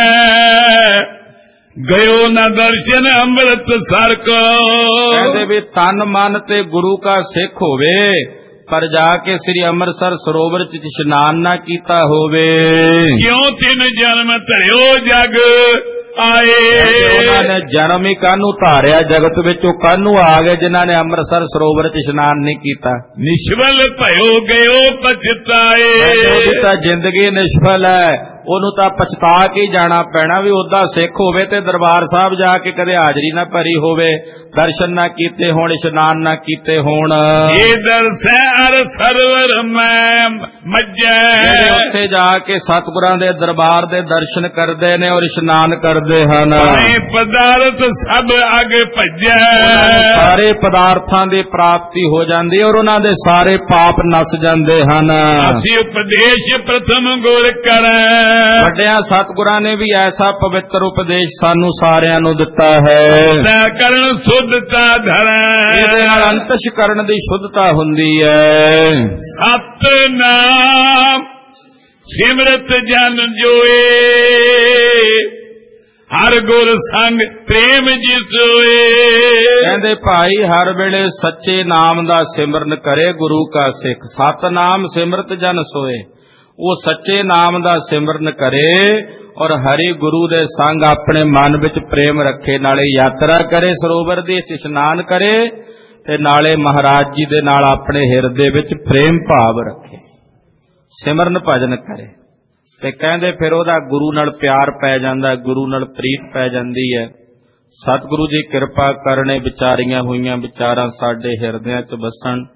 ਗਇਓ ਨਾ ਦਰਸ਼ਨ ਅੰਮ੍ਰਿਤ ਸਰ ਕੋ। ਕਹਿੰਦੇ ਵੀ ਤਨ ਮਨ ਤੇ ਗੁਰੂ ਕਾ ਸਿੱਖ ਹੋਵੇ, ਪਰ ਜਾ ਕੇ ਸ੍ਰੀ ਅੰਮ੍ਰਿਤਸਰ ਸਰੋਵਰ ਚ ਇਸ਼ਨਾਨ ਨਾ ਕੀਤਾ ਹੋਵੇ। ਕਿਉਂ ਤਿੰਨ ਜਨਮ ਧਰਿਓ ਜਗ ਆਏ। ਉਹਨਾਂ ਨੇ ਜਨਮ ਹੀ ਕਾਹਨੂੰ ਧਾਰਿਆ ਜਗਤ ਵਿੱਚ, ਉਹ ਕਾਹਨੂੰ ਆ ਗਏ ਜਿਨ੍ਹਾਂ ਨੇ ਅੰਮ੍ਰਿਤਸਰ ਸਰੋਵਰ 'ਚ ਇਸ਼ਨਾਨ ਨਹੀਂ ਕੀਤਾ। ਨਿਸ਼ਵਲ ਭਇਓ ਗਇਓ ਪਛਤਾਏ। ਉਹਦੀ ਤਾਂ ਜ਼ਿੰਦਗੀ ਨਿਸ਼ਫਲ ਹੈ, ਉਹਨੂੰ ਤਾਂ ਪਛਤਾ ਕੇ ਹੀ ਜਾਣਾ ਪੈਣਾ। ਵੀ ਉਹਦਾ ਸਿੱਖ ਹੋਵੇ ਤੇ ਦਰਬਾਰ ਸਾਹਿਬ ਜਾ ਕੇ ਕਦੇ ਹਾਜ਼ਰੀ ਨਾ ਭਰੀ ਹੋਵੇ, ਦਰਸ਼ਨ ਨਾ ਕੀਤੇ ਹੋਣ, ਇਸ਼ਨਾਨ ਨਾ ਕੀਤੇ ਹੋਣ। ਇਹ ਦਰਸੈ ਅਰ ਸਰਵਰ ਮੈਂ ਮੱਜੈ। ਉੱਥੇ ਜਾ ਕੇ ਸਤਿਗੁਰਾਂ ਦੇ ਦਰਬਾਰ ਦੇ ਦਰਸ਼ਨ ਕਰਦੇ ਨੇ ਔਰ ਇਸ਼ਨਾਨ ਕਰਦੇ ਹਨ। ਇਹ ਪਦਾਰਥ ਸਭ ਅਗ ਭੱਜੈ। ਸਾਰੇ ਪਦਾਰਥਾਂ ਦੀ ਪ੍ਰਾਪਤੀ ਹੋ ਜਾਂਦੀ ਔਰ ਉਹਨਾਂ ਦੇ ਸਾਰੇ ਪਾਪ ਨਸ ਜਾਂਦੇ ਹਨ। ਅਸੀਂ ਉਪਦੇਸ਼ ਪ੍ਰਥਮ ਗੁਰ ਕਰੈ। ਵੱਡਿਆਂ ਸਤਿਗੁਰਾਂ ਨੇ ਵੀ ਐਸਾ ਪਵਿੱਤਰ ਉਪਦੇਸ਼ ਸਾਨੂੰ ਸਾਰਿਆਂ ਨੂੰ ਦਿੱਤਾ ਹੈ। ਕਰਨ ਸੁਧਤਾ ਧਰੈ। ਇਹਦੇ ਨਾਲ ਅੰਤਸ਼ਕਰਨ ਦੀ ਸ਼ੁੱਧਤਾ ਹੁੰਦੀ ਹੈ। ਸਤਨਾਮ ਸਿਮਰਤ ਜਨ ਜੋਏ, ਹਰ ਗੁਰ ਸੰਗ ਪ੍ਰੇਮ ਜੀ ਸੋਏ। ਕਹਿੰਦੇ ਭਾਈ ਹਰ ਵੇਲੇ ਸੱਚੇ ਨਾਮ ਦਾ ਸਿਮਰਨ ਕਰੇ ਗੁਰੂ ਕਾ ਸਿੱਖ। ਸਤਨਾਮ ਸਿਮਰਤ ਜਨ ਸੋਏ, ਉਹ ਸੱਚੇ ਨਾਮ ਦਾ ਸਿਮਰਨ ਕਰੇ ਔਰ ਹਰੀ ਗੁਰੂ ਦੇ ਸੰਗ ਆਪਣੇ ਮਨ ਵਿੱਚ ਪ੍ਰੇਮ ਰੱਖੇ। ਨਾਲੇ ਯਾਤਰਾ ਕਰੇ ਸਰੋਵਰ ਦੀ, ਇਸ਼ਨਾਨ ਕਰੇ ਤੇ ਨਾਲੇ ਮਹਾਰਾਜ ਜੀ ਦੇ ਨਾਲ ਆਪਣੇ ਹਿਰਦੇ ਵਿੱਚ ਪ੍ਰੇਮ ਭਾਵ ਰੱਖੇ, ਸਿਮਰਨ ਭਜਨ ਕਰੇ। ਤੇ ਕਹਿੰਦੇ ਫਿਰ ਉਹਦਾ ਗੁਰੂ ਨਾਲ ਪਿਆਰ ਪੈ ਜਾਂਦਾ, ਗੁਰੂ ਨਾਲ ਪ੍ਰੀਤ ਪੈ ਜਾਂਦੀ ਹੈ। ਸਤਿਗੁਰੂ ਜੀ ਕਿਰਪਾ ਕਰਨੇ, ਵਿਚਾਰੀਆਂ ਹੋਈਆਂ ਵਿਚਾਰਾਂ ਸਾਡੇ ਹਿਰਦਿਆਂ 'ਚ ਵਸਣ।